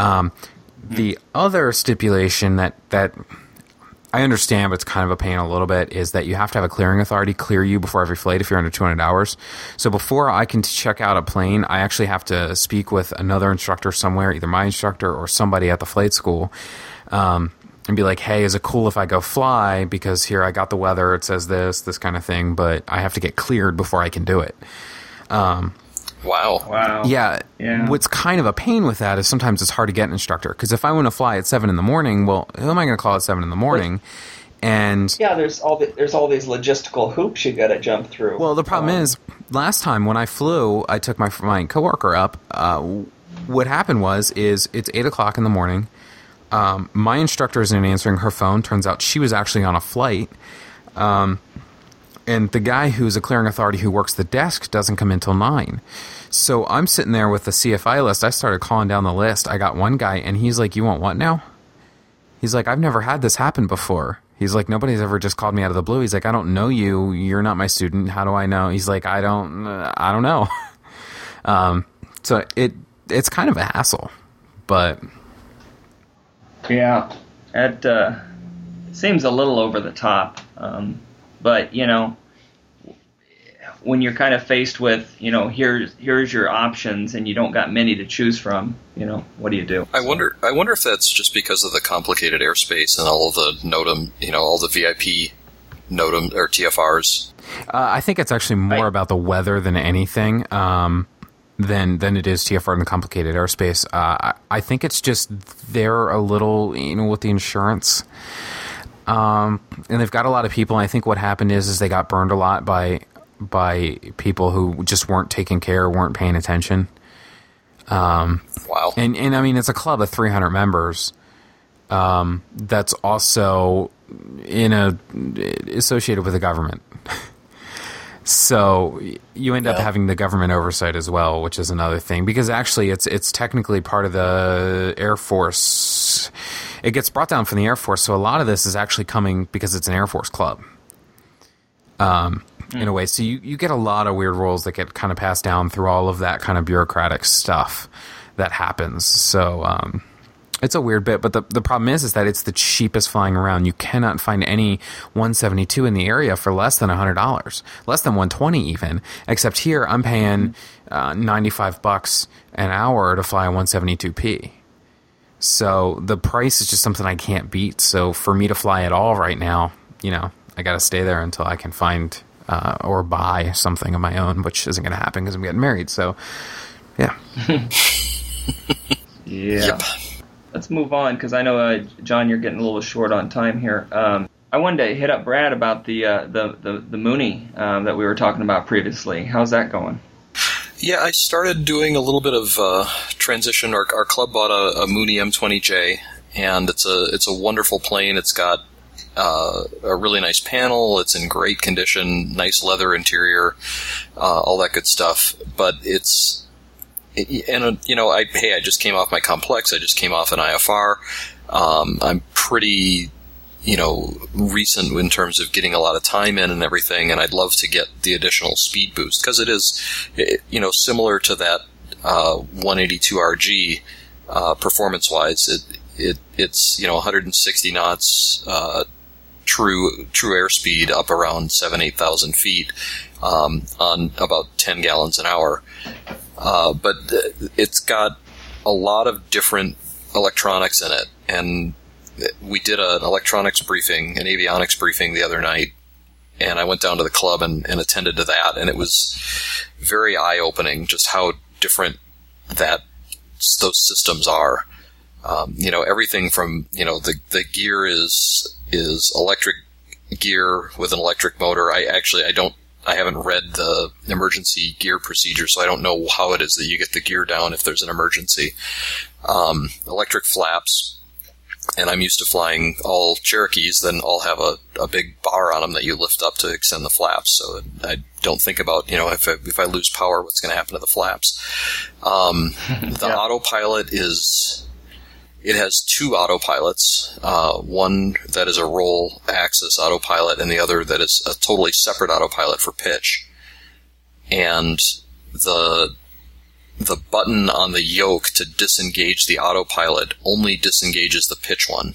The other stipulation that I understand, but it's kind of a pain a little bit, is that you have to have a clearing authority clear you before every flight if you're under 200 hours. So before I can check out a plane, I actually have to speak with another instructor somewhere, either my instructor or somebody at the flight school, and be like, hey, is it cool if I go fly? Because here I got the weather, it says this kind of thing, but I have to get cleared before I can do it. Wow. Yeah. What's kind of a pain with that is sometimes it's hard to get an instructor, because if I want to fly at 7 in the morning, well, who am I going to call at 7 in the morning? And yeah, there's all these logistical hoops you got to jump through. Well, the problem is, last time when I flew, I took my coworker up. What happened is it's 8 o'clock in the morning. My instructor isn't answering her phone. Turns out she was actually on a flight. And the guy who's a clearing authority who works the desk doesn't come in till 9. So I'm sitting there with the CFI list. I started calling down the list. I got one guy, and he's like, you want what now? He's like, I've never had this happen before. He's like, nobody's ever just called me out of the blue. He's like, I don't know you. You're not my student. How do I know? He's like, I don't know. So it's kind of a hassle. But yeah, it seems a little over the top. But, you know, when you're kind of faced with, you know, here's your options and you don't got many to choose from, you know, what do you do? I wonder if that's just because of the complicated airspace and all of the NOTAM, you know, all the VIP NOTAM or TFRs. I think it's actually more about the weather than anything, than it is TFR and the complicated airspace. I think it's just they're a little, you know, with the insurance. And they've got a lot of people, and I think what happened is they got burned a lot by people who just weren't taking care, weren't paying attention. Wow. And I mean, it's a club of 300 members. That's also associated with the government. So you end up having the government oversight as well, which is another thing, because actually it's technically part of the Air Force. It gets brought down from the Air Force, so a lot of this is actually coming because it's an Air Force club. In a way. So you get a lot of weird rules that get kind of passed down through all of that kind of bureaucratic stuff that happens. So It's a weird bit, but the problem is that it's the cheapest flying around. You cannot find any 172 in the area for less than $100, less than 120 even. Except here, I'm paying $95 an hour to fly a 172p. So the price is just something I can't beat. So for me to fly at all right now, I got to stay there until I can find or buy something of my own, which isn't going to happen because I'm getting married. So, yeah. Yeah. Yep. Let's move on because I know, John, you're getting a little short on time here. I wanted to hit up Brad about the Mooney that we were talking about previously. How's that going? Yeah, I started doing a little bit of transition. Our club bought a Mooney M20J, and it's a wonderful plane. It's got a really nice panel. It's in great condition, nice leather interior, all that good stuff. But I just came off my complex. I just came off an IFR. I'm pretty, recent in terms of getting a lot of time in and everything, and I'd love to get the additional speed boost because it is, similar to that 182RG performance-wise. It's 160 knots true airspeed up around 8,000 feet on about 10 gallons an hour. But it's got a lot of different electronics in it, and we did an electronics briefing, an avionics briefing the other night, and I went down to the club and attended to that, and it was very eye-opening just how different those systems are. Everything from, the gear is electric gear with an electric motor. I haven't read the emergency gear procedure, so I don't know how it is that you get the gear down if there's an emergency. Electric flaps, and I'm used to flying all Cherokees, then all have a big bar on them that you lift up to extend the flaps, so I don't think about, if I lose power, what's going to happen to the flaps. The autopilot it has two autopilots, one that is a roll axis autopilot and the other that is a totally separate autopilot for pitch. And the button on the yoke to disengage the autopilot only disengages the pitch one.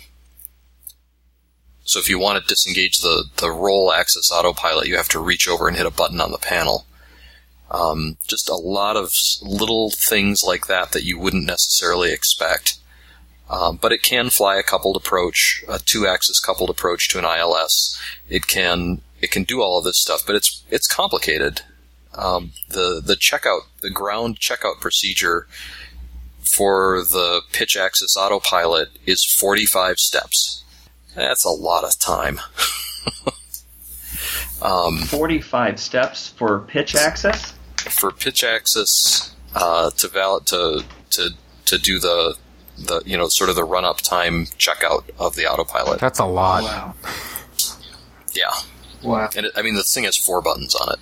So if you want to disengage the roll axis autopilot, you have to reach over and hit a button on the panel. Just a lot of little things like that you wouldn't necessarily expect. But it can fly a coupled approach, a two-axis coupled approach to an ILS. It can do all of this stuff, but it's complicated. The ground checkout procedure for the pitch axis autopilot is 45 steps. That's a lot of time. 45 steps for pitch axis? For pitch axis, to do the sort of the run-up time checkout of the autopilot. That's a lot. Wow. Yeah. Wow. And this thing has 4 buttons on it.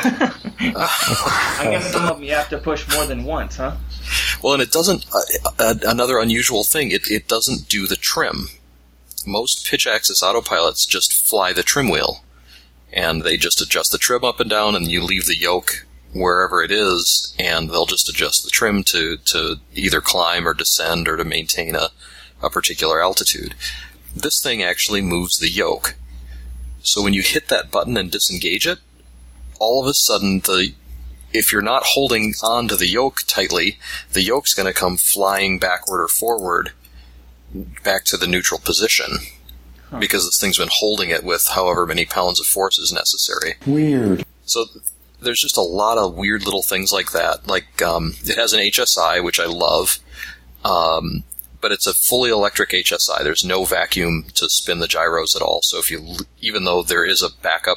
I guess some of them you have to push more than once, huh? Well, and it doesn't, another unusual thing, it doesn't do the trim. Most pitch axis autopilots just fly the trim wheel, and they just adjust the trim up and down, and you leave the yoke wherever it is, and they'll just adjust the trim to either climb or descend or to maintain a particular altitude. This thing actually moves the yoke. So when you hit that button and disengage it, all of a sudden, if you're not holding on to the yoke tightly, the yoke's going to come flying backward or forward back to the neutral position. Huh. Because this thing's been holding it with however many pounds of force is necessary. Weird. So there's just a lot of weird little things like that. Like, it has an HSI, which I love, but it's a fully electric HSI. There's no vacuum to spin the gyros at all. So even though there is a backup,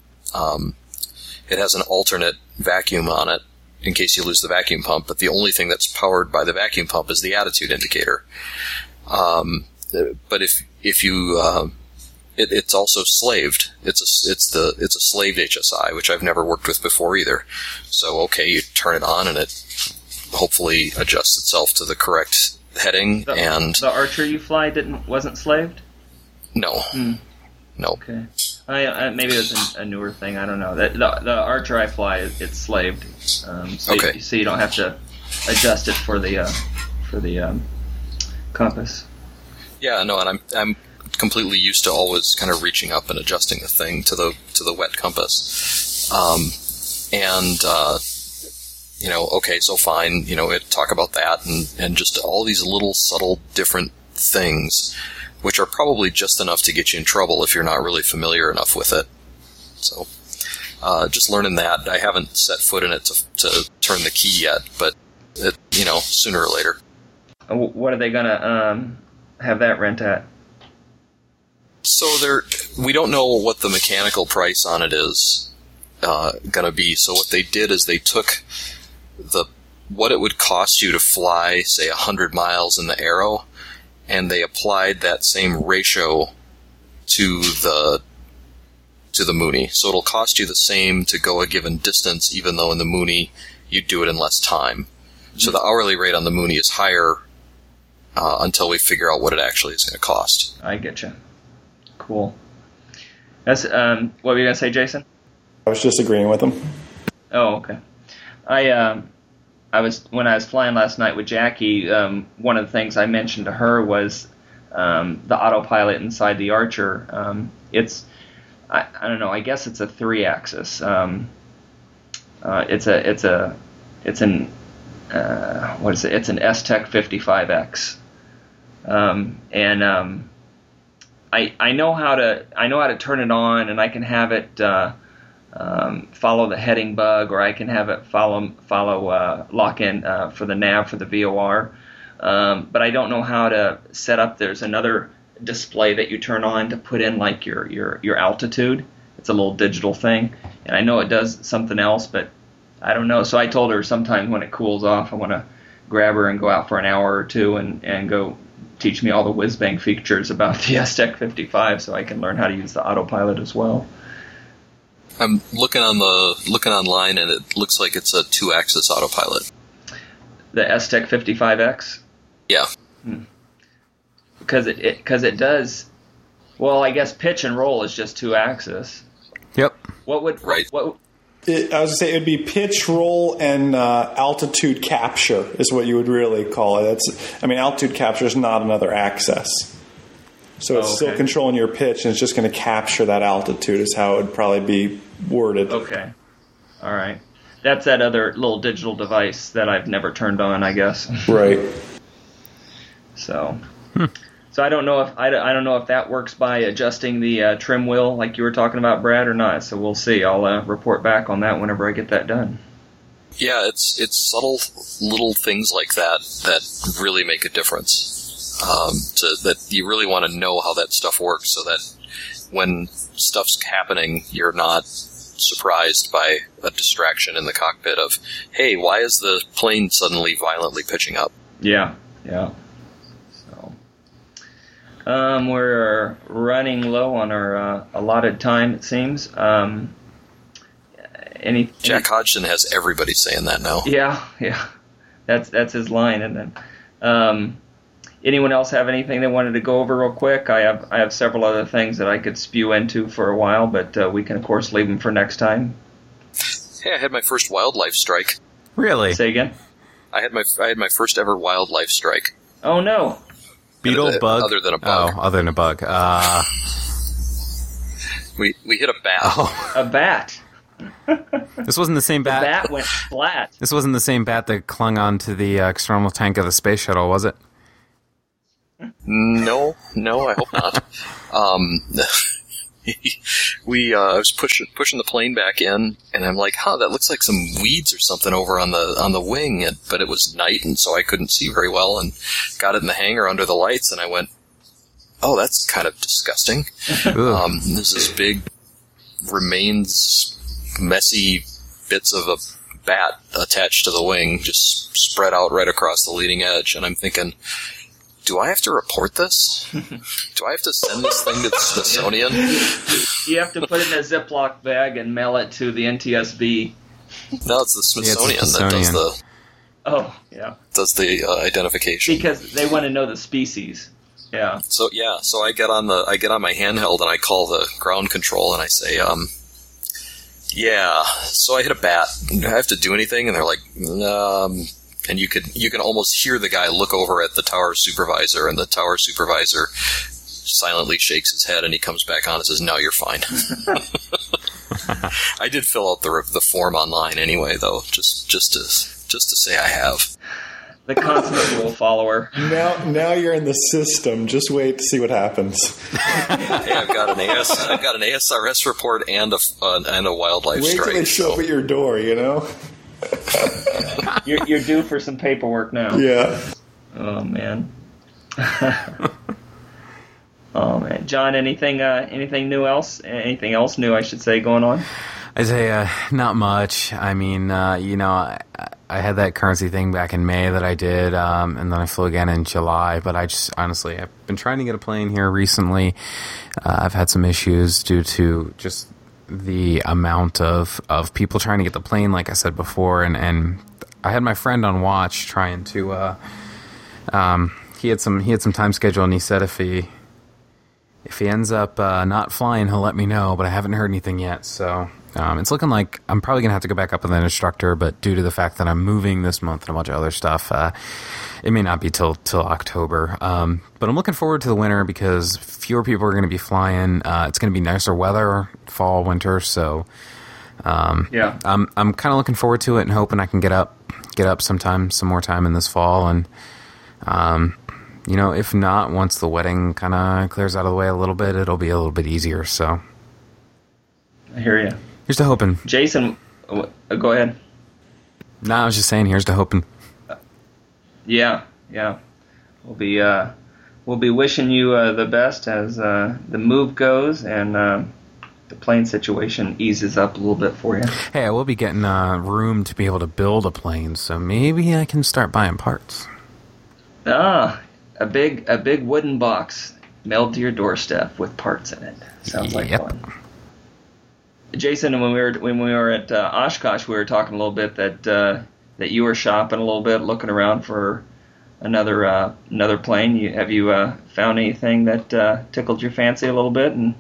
it has an alternate vacuum on it in case you lose the vacuum pump, but the only thing that's powered by the vacuum pump is the attitude indicator. But if you, it's also slaved. It's a slaved HSI, which I've never worked with before either. So, okay, you turn it on and it hopefully adjusts itself to the correct heading. The Archer you fly wasn't slaved? No. No. Okay. Maybe it's a newer thing. I don't know. The Archer I fly, it's slaved. So okay. So you don't have to adjust it for the compass. Yeah, no, and I'm completely used to always kind of reaching up and adjusting the thing to the wet compass. Okay, so fine, talk about that and just all these little subtle different things, which are probably just enough to get you in trouble if you're not really familiar enough with it. So, just learning that. I haven't set foot in it to turn the key yet, but sooner or later. What are they gonna have that rent at? So we don't know what the mechanical price on it is going to be. So what they did is they took what it would cost you to fly, say, 100 miles in the Arrow, and they applied that same ratio to the Mooney. So it'll cost you the same to go a given distance, even though in the Mooney you'd do it in less time. So the hourly rate on the Mooney is higher until we figure out what it actually is going to cost. I get you. Cool. That's what were you gonna say, Jason? I was just agreeing with him. Oh, okay. When I was flying last night with Jackie, one of the things I mentioned to her was the autopilot inside the Archer. I don't know. I guess it's a 3-axis. It's an STEC 55X, I know how to turn it on, and I can have it follow the heading bug, or I can have it follow lock in for the nav for the VOR. But I don't know how to set up. There's another display that you turn on to put in like your altitude. It's a little digital thing, and I know it does something else, but I don't know. So I told her sometimes when it cools off, I want to grab her and go out for an hour or two and go teach me all the whiz-bang features about the STEC 55 so I can learn how to use the autopilot as well. I'm looking online, and it looks like it's a 2-axis autopilot. The STEC 55X? Yeah. Because it does. Well, I guess pitch and roll is just 2-axis. Yep. Right. I was going to say it would be pitch, roll, and altitude capture is what you would really call it. Altitude capture is not another axis. So it's still controlling your pitch, and it's just going to capture that altitude is how it would probably be worded. Okay. All right. That's that other little digital device that I've never turned on, I guess. Right. So I don't know if that works by adjusting the trim wheel like you were talking about, Brad, or not. So we'll see. I'll report back on that whenever I get that done. Yeah, it's subtle little things like that really make a difference. That you really want to know how that stuff works, so that when stuff's happening, you're not surprised by a distraction in the cockpit of, hey, why is the plane suddenly violently pitching up? Yeah. We're running low on our allotted time, it seems. Jack Hodgson has everybody saying that now. Yeah. That's his line, isn't it? Anyone else have anything they wanted to go over real quick? I have several other things that I could spew into for a while, but we can, of course, leave them for next time. Hey, I had my first wildlife strike. Really? Say again? I had my first ever wildlife strike. Oh, no. Beetle, bug? Other than a bug. Oh, other than a bug. We hit a bat. Oh. A bat. This wasn't the same bat. The bat went flat. This wasn't the same bat that clung onto the external tank of the space shuttle, was it? No, I hope not. I was pushing the plane back in, and I'm like, that looks like some weeds or something over on the wing, but it was night, and so I couldn't see very well, and got it in the hangar under the lights, and I went, oh, that's kind of disgusting. There's this big remains, messy bits of a bat attached to the wing, just spread out right across the leading edge, and I'm thinking, do I have to report this? Do I have to send this thing to the Smithsonian? You have to put it in a Ziploc bag and mail it to the NTSB. No, it's the Smithsonian, that does the... Oh, yeah. Does the identification. Because they want to know the species. Yeah. So I get on my handheld and I call the ground control and I say, so I hit a bat. Do I have to do anything? And they're like, and you can almost hear the guy look over at the tower supervisor, and the tower supervisor silently shakes his head, and he comes back on and says, "No, you're fine." I did fill out the form online anyway, though, just to say I have. The consummate rule follower. Now you're in the system. Just wait to see what happens. Hey, I've got an ASRS report and a wildlife Wait strike. till they show up at your door. You're due for some paperwork now. Yeah. Oh man. Oh man, John. Anything new else? Anything else new, I should say, going on? Isaiah, not much. I mean, I had that currency thing back in May that I did, and then I flew again in July. But I just, honestly, I've been trying to get a plane here recently. I've had some issues due to just the amount of people trying to get the plane, like I said before. And I had my friend on watch trying to, he had some time schedule, and he said if he ends up not flying, he'll let me know, but I haven't heard anything yet, so... it's looking like I'm probably going to have to go back up with an instructor, but due to the fact that I'm moving this month and a bunch of other stuff, it may not be till October. But I'm looking forward to the winter because fewer people are going to be flying. It's going to be nicer weather, fall, winter, so yeah. I'm kind of looking forward to it and hoping I can get up some more time in this fall. And, if not, once the wedding kind of clears out of the way a little bit, it'll be a little bit easier, so. I hear you. Here's to hoping. Jason, go ahead. No, I was just saying, here's to hoping. Yeah. We'll be wishing you the best as the move goes and the plane situation eases up a little bit for you. Hey, I will be getting room to be able to build a plane, so maybe I can start buying parts. A big wooden box mailed to your doorstep with parts in it. Sounds like fun. Jason, when we were at Oshkosh, we were talking a little bit that you were shopping a little bit, looking around for another plane. Have you found anything that tickled your fancy a little bit and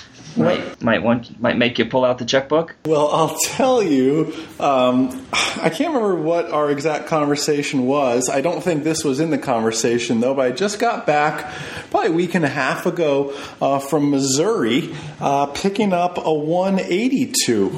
might make you pull out the checkbook? Well, I'll tell you, I can't remember what our exact conversation was. I don't think this was in the conversation, though, but I just got back probably a week and a half ago from Missouri picking up a 182,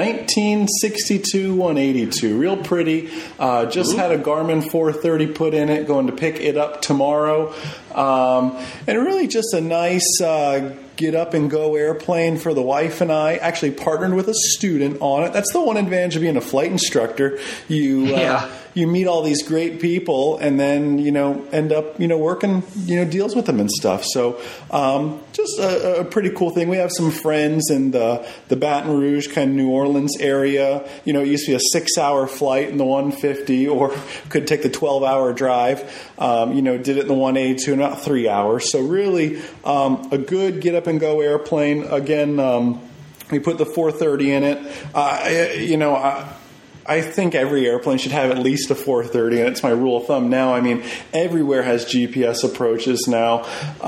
1962 182. Real pretty. Just had a Garmin 430 put in it, going to pick it up tomorrow. And really just a nice get up and go airplane for the wife and I. Actually partnered with a student on it. That's the one advantage of being a flight instructor. You meet all these great people and then, end up, working, deals with them and stuff. So just a pretty cool thing. We have some friends in the Baton Rouge, kind of New Orleans area. It used to be a 6-hour flight in the 150 or could take the 12-hour drive. Did it in the 182 in about 3 hours. So really a good get up and go airplane. Again, we put the 430 in it. I think every airplane should have at least a 430, and it's my rule of thumb now. I mean, everywhere has GPS approaches now.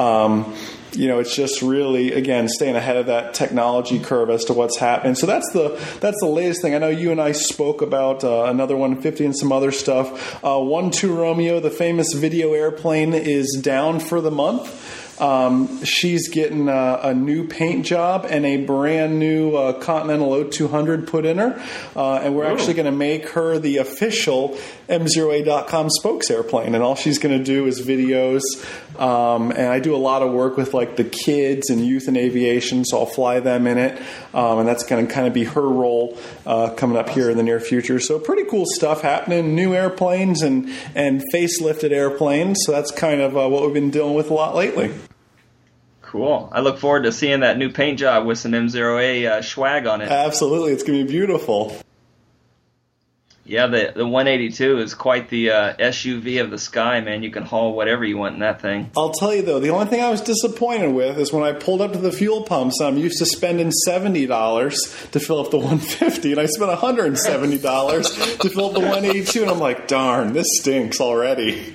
It's just really, again, staying ahead of that technology curve as to what's happening. So that's the latest thing. I know you and I spoke about another 150 and some other stuff. 12 Romeo, the famous video airplane, is down for the month. She's getting a new paint job and a brand new Continental O200 put in her. And we're actually going to make her the official M0A.com spokes airplane. And all she's going to do is videos. And I do a lot of work with like the kids and youth in aviation, so I'll fly them in it. And that's going to kind of be her role coming up here in the near future. So pretty cool stuff happening. New airplanes and facelifted airplanes. So that's kind of what we've been dealing with a lot lately. Cool. I look forward to seeing that new paint job with some M0A swag on it. Absolutely. It's going to be beautiful. Yeah, the 182 is quite the SUV of the sky, man. You can haul whatever you want in that thing. I'll tell you, though, the only thing I was disappointed with is when I pulled up to the fuel pumps, I'm used to spending $70 to fill up the 150, and I spent $170 to fill up the 182, and I'm like, darn, this stinks already.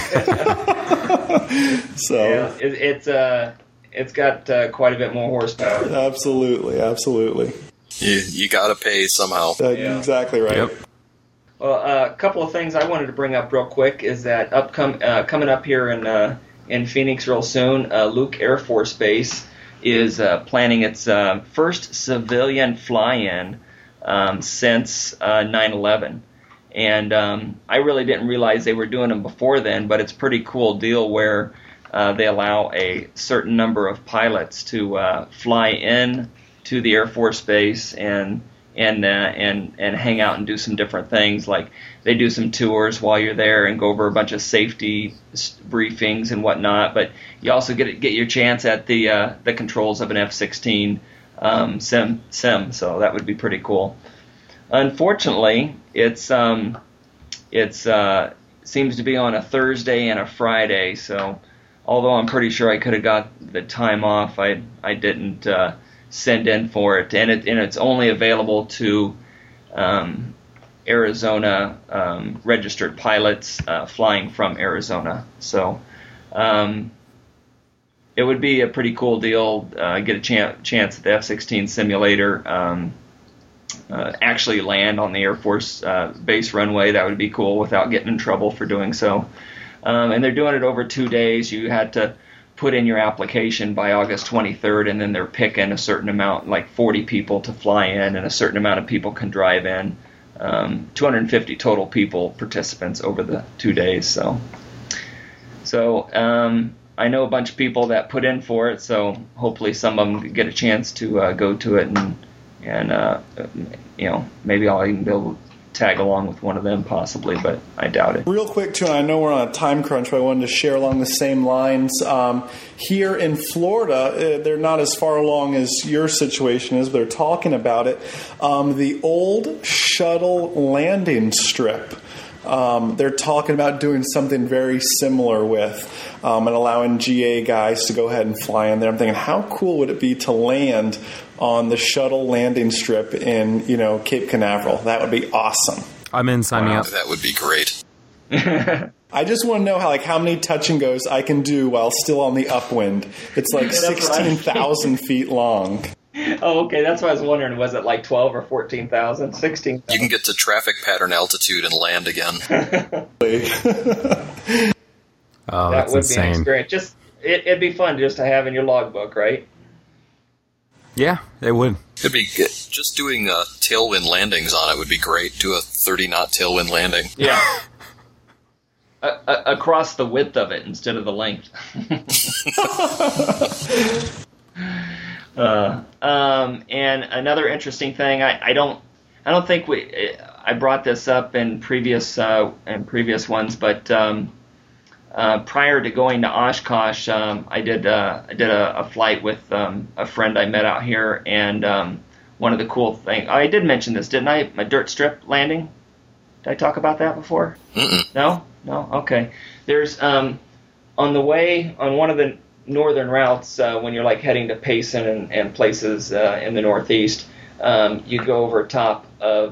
So yeah, it's got quite a bit more horsepower. Absolutely. You got to pay somehow. Exactly right. Yep. Well, a couple of things I wanted to bring up real quick is that coming up here in Phoenix real soon, Luke Air Force Base is planning its first civilian fly-in since 9/11. And I really didn't realize they were doing them before then, but it's a pretty cool deal where they allow a certain number of pilots to fly in to the Air Force Base and hang out and do some different things. Like they do some tours while you're there and go over a bunch of safety briefings and whatnot. But you also get your chance at the controls of an F-16 sim. So that would be pretty cool. Unfortunately, it seems to be on a Thursday and a Friday. So although I'm pretty sure I could have got the time off, I didn't send in for it, and it's only available to Arizona registered pilots flying from Arizona. So it would be a pretty cool deal. Get a chance at the F-16 simulator. Actually land on the Air Force base runway. That would be cool without getting in trouble for doing so. And they're doing it over 2 days. You had to put in your application by August 23rd, and then they're picking a certain amount, like 40 people to fly in, and a certain amount of people can drive in. 250 total participants over the 2 days. So I know a bunch of people that put in for it, so hopefully some of them get a chance to go to it, and maybe I'll even be able to tag along with one of them possibly, but I doubt it. Real quick, too, and I know we're on a time crunch, but I wanted to share along the same lines. Here in Florida, they're not as far along as your situation is, but they're talking about it. The old shuttle landing strip, they're talking about doing something very similar with and allowing GA guys to go ahead and fly in there. I'm thinking, how cool would it be to land on the shuttle landing strip in, Cape Canaveral? That would be awesome. I'm in. Sign me up. That would be great. I just want to know how many touch and goes I can do while still on the upwind. It's like 16,000 feet long. Oh, okay. That's what I was wondering. Was it like 12 or 14,000? 16,000. You can get to traffic pattern altitude and land again. Oh, that that's would insane. be an experience. It'd be fun just to have in your logbook, right? Yeah, it would. It'd be good. Just doing tailwind landings on it would be great. Do a 30-knot tailwind landing. Yeah. Across the width of it instead of the length. And another interesting thing, I don't think I brought this up in previous ones, but prior to going to Oshkosh, I did a flight with a friend I met out here, and one of the cool things, I did mention this, didn't I? My dirt strip landing. Did I talk about that before? Mm-mm. No? Okay. There's on the way on one of the northern routes when you're like heading to Payson and places in the Northeast, you go over top of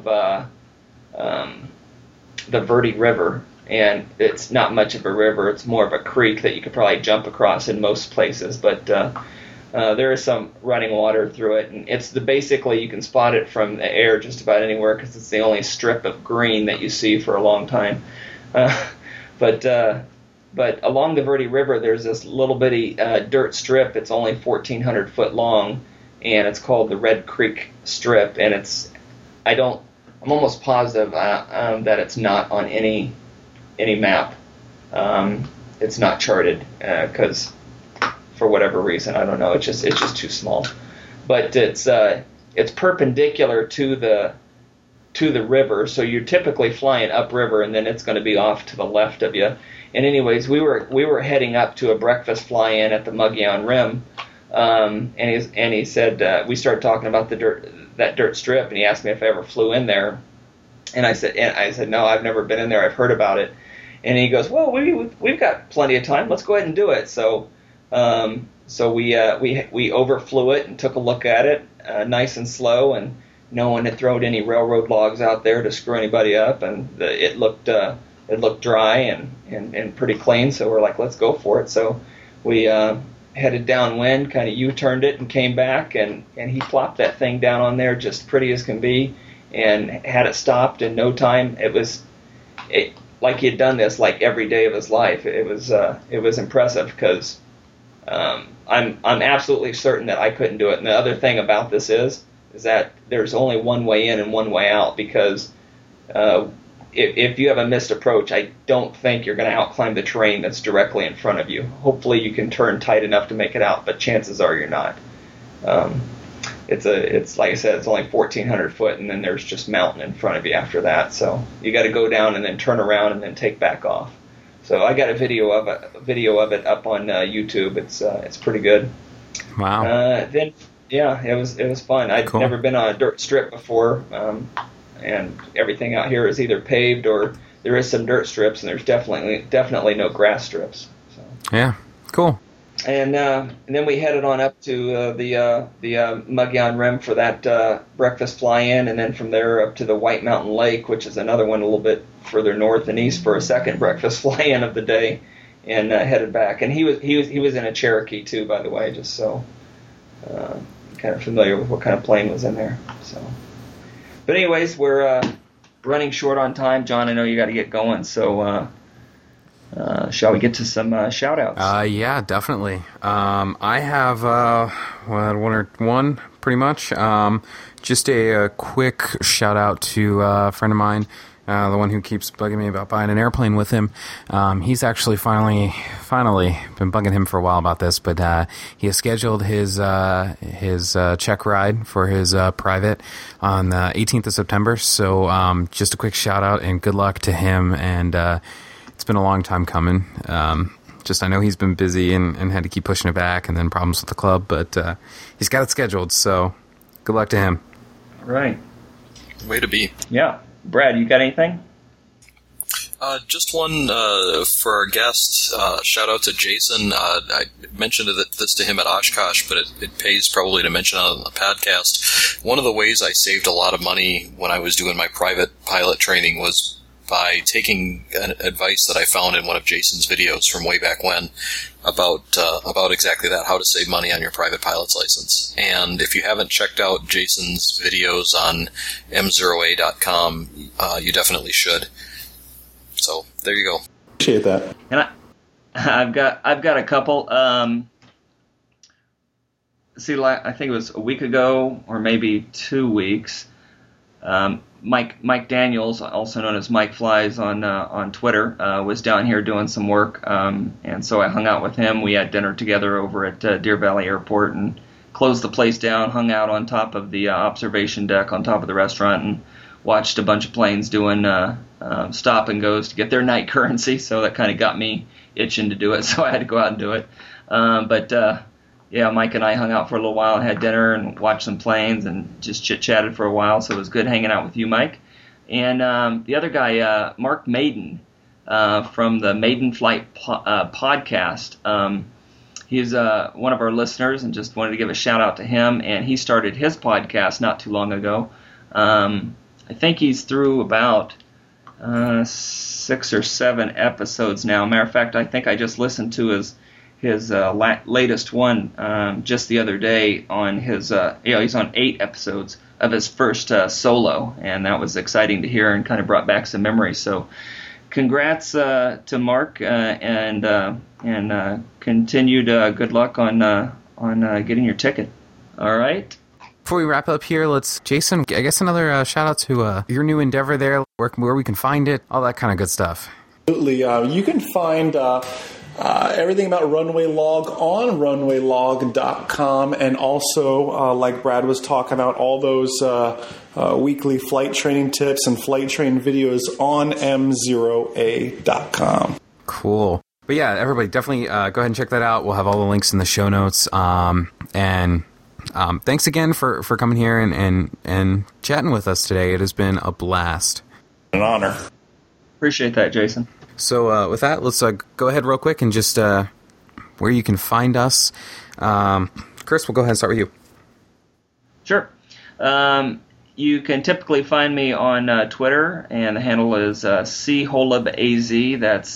the Verde River, and it's not much of a river. It's more of a creek that you could probably jump across in most places, but there is some running water through it, and it's basically you can spot it from the air just about anywhere because it's the only strip of green that you see for a long time. But along the Verde River, there's this little bitty dirt strip. It's only 1,400 foot long, and it's called the Red Creek Strip. And I'm almost positive that it's not on any map. It's not charted because for whatever reason, I don't know. It's just too small. But it's perpendicular to the river, so you're typically flying upriver, and then it's going to be off to the left of you. And anyways, we were heading up to a breakfast fly-in at the Mogollon Rim, and he said we started talking about that dirt strip, and he asked me if I ever flew in there, and I said no, I've never been in there. I've heard about it, and he goes, well, we've got plenty of time. Let's go ahead and do it. So we overflew it and took a look at it, nice and slow, and no one had thrown any railroad logs out there to screw anybody up, and it looked dry and pretty clean. So we're like, let's go for it. So we headed downwind, kind of U-turned it, and came back, and he plopped that thing down on there just pretty as can be. and had it stopped in no time. It was like he had done this like every day of his life. It was impressive because I'm absolutely certain that I couldn't do it. And the other thing about this is that there's only one way in and one way out, because if you have a missed approach, I don't think you're going to outclimb the terrain that's directly in front of you. Hopefully you can turn tight enough to make it out, but chances are you're not. It's like I said, it's only 1,400 foot, and then there's just mountain in front of you after that. So you got to go down and then turn around and then take back off. So I got a video of it up on YouTube. It's pretty good. Wow. Then yeah, it was fun. I'd never been on a dirt strip before, and everything out here is either paved or there is some dirt strips, and there's definitely no grass strips. So. Yeah, cool. And then we headed on up to the Mugyon Rim for that breakfast fly-in, and then from there up to the White Mountain Lake, which is another one a little bit further north and east, for a second breakfast fly-in of the day, and headed back. And he was in a Cherokee too, by the way, just so kind of familiar with what kind of plane was in there. So, but anyways, we're running short on time, John. I know you got to get going, so. Shall we get to some shout-outs? Yeah, definitely. I have one pretty much. Just a quick shout-out to a friend of mine, the one who keeps bugging me about buying an airplane with him. He's actually finally been bugging him for a while about this, but he has scheduled his check ride for his private on the 18th of September. So just a quick shout-out and good luck to him, and it's been a long time coming. I know he's been busy and had to keep pushing it back, and then problems with the club, but he's got it scheduled, so good luck to him. All right. Way to be. Yeah. Brad, you got anything? Just one for our guest. Shout out to Jason. I mentioned this to him at Oshkosh, but it pays probably to mention on the podcast. One of the ways I saved a lot of money when I was doing my private pilot training was by taking advice that I found in one of Jason's videos from way back when about exactly that, how to save money on your private pilot's license. And if you haven't checked out Jason's videos on m0a.com, you definitely should. So there you go. Appreciate that. And I've got a couple. I think it was a week ago or maybe 2 weeks. Mike Daniels, also known as Mike Flies on Twitter, was down here doing some work, and so I hung out with him. We had dinner together over at Deer Valley Airport and closed the place down, hung out on top of the observation deck on top of the restaurant, and watched a bunch of planes doing stop and goes to get their night currency, so that kind of got me itching to do it, so I had to go out and do it. Yeah, Mike and I hung out for a little while and had dinner and watched some planes and just chit-chatted for a while, so it was good hanging out with you, Mike. And the other guy, Mark Maiden, from the Maiden Flight podcast. He's one of our listeners, and just wanted to give a shout-out to him. And he started his podcast not too long ago. I think he's through about 6 or 7 episodes now. Matter of fact, I think I just listened to his latest one just the other day on his he's on 8 episodes of his first solo, and that was exciting to hear and kind of brought back some memories. So congrats to Mark, and continued good luck on getting your ticket. All right. Before we wrap up here, Jason, I guess another shout out to your new endeavor there, where we can find it, all that kind of good stuff. Absolutely. You can find everything about Runway Log on runwaylog.com, and also, like Brad was talking about, all those weekly flight training tips and flight training videos on m0a.com. Cool. But yeah, everybody, definitely go ahead and check that out. We'll have all the links in the show notes. And thanks again for coming here and chatting with us today. It has been a blast. An honor. Appreciate that, Jason. So with that, let's go ahead real quick and just where you can find us. Chris, we'll go ahead and start with you. Sure. You can typically find me on Twitter, and the handle is CHOLUBAZ. That's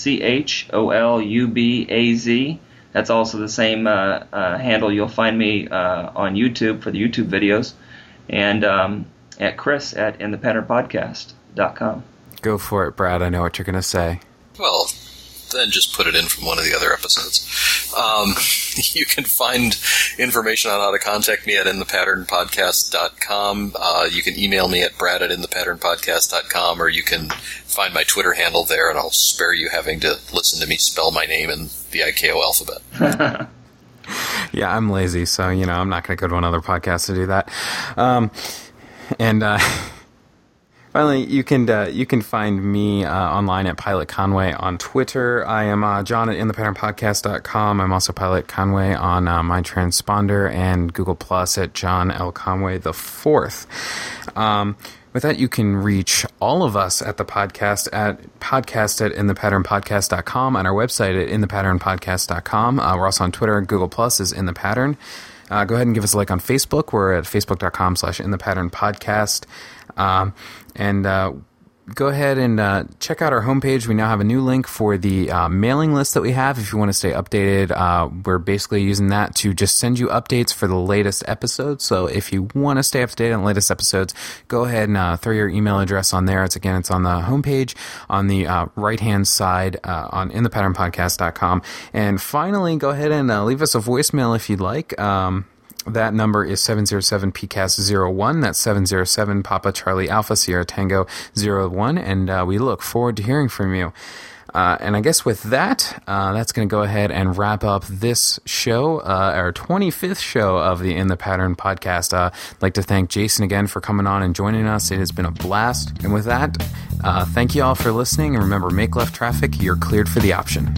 CHOLUBAZ. That's also the same handle you'll find me on YouTube for the YouTube videos. And at chris@inthepatternpodcast.com. Go for it, Brad. I know what you're going to say. Well, then just put it in from one of the other episodes. You can find information on how to contact me at inthepatternpodcast.com. You can email me at brad@inthepatternpodcast.com, or you can find my Twitter handle there, and I'll spare you having to listen to me spell my name in the IKO alphabet. Yeah, I'm lazy, so, I'm not going to go to another podcast to do that. Finally, you can find me online at Pilot Conway on Twitter. I am John at InThePatternPodcast.com. I'm also Pilot Conway on my transponder and Google Plus at John L. Conway IV. With that, you can reach all of us at the podcast at InThePatternPodcast.com, and our website at InThePatternPodcast.com. We're also on Twitter, and Google Plus is In The Pattern. Go ahead and give us a like on Facebook. We're at Facebook.com/InThePatternPodcast. And go ahead and check out our homepage. We now have a new link for the mailing list that we have. If you want to stay updated, we're basically using that to just send you updates for the latest episodes. So if you want to stay up to date on the latest episodes, go ahead and throw your email address on there. It's on the homepage on the right-hand side on inthepatternpodcast.com. And finally, go ahead and leave us a voicemail if you'd like. That number is 707-PCAST-01. That's 707 Papa Charlie Alpha Sierra Tango 01, and we look forward to hearing from you. And I guess with that, that's going to go ahead and wrap up this show, our 25th show of the In the Pattern podcast. I'd like to thank Jason again for coming on and joining us. It has been a blast. And with that, thank you all for listening. And remember, make left traffic. You're cleared for the option.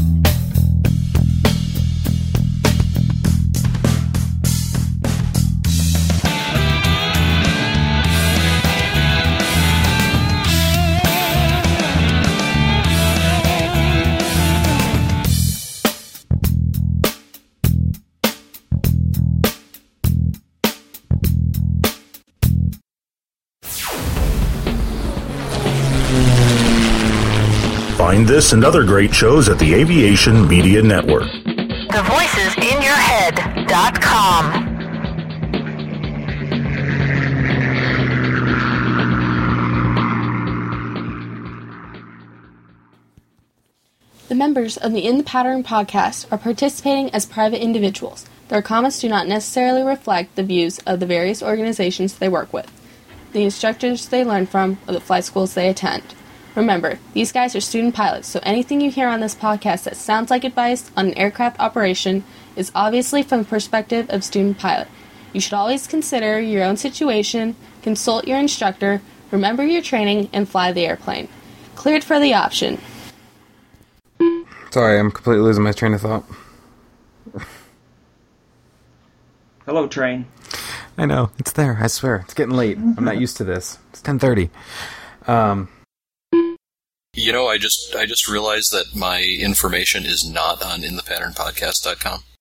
Find this and other great shows at the Aviation Media Network. TheVoicesInYourHead.com. The members of the In the Pattern podcast are participating as private individuals. Their comments do not necessarily reflect the views of the various organizations they work with, the instructors they learn from, or the flight schools they attend. Remember, these guys are student pilots, so anything you hear on this podcast that sounds like advice on an aircraft operation is obviously from the perspective of student pilot. You should always consider your own situation, consult your instructor, remember your training, and fly the airplane. Cleared for the option. Sorry, I'm completely losing my train of thought. Hello, train. I know, it's there, I swear. It's getting late. I'm not used to this. It's 10:30. I just realized that my information is not on inthepatternpodcast.com.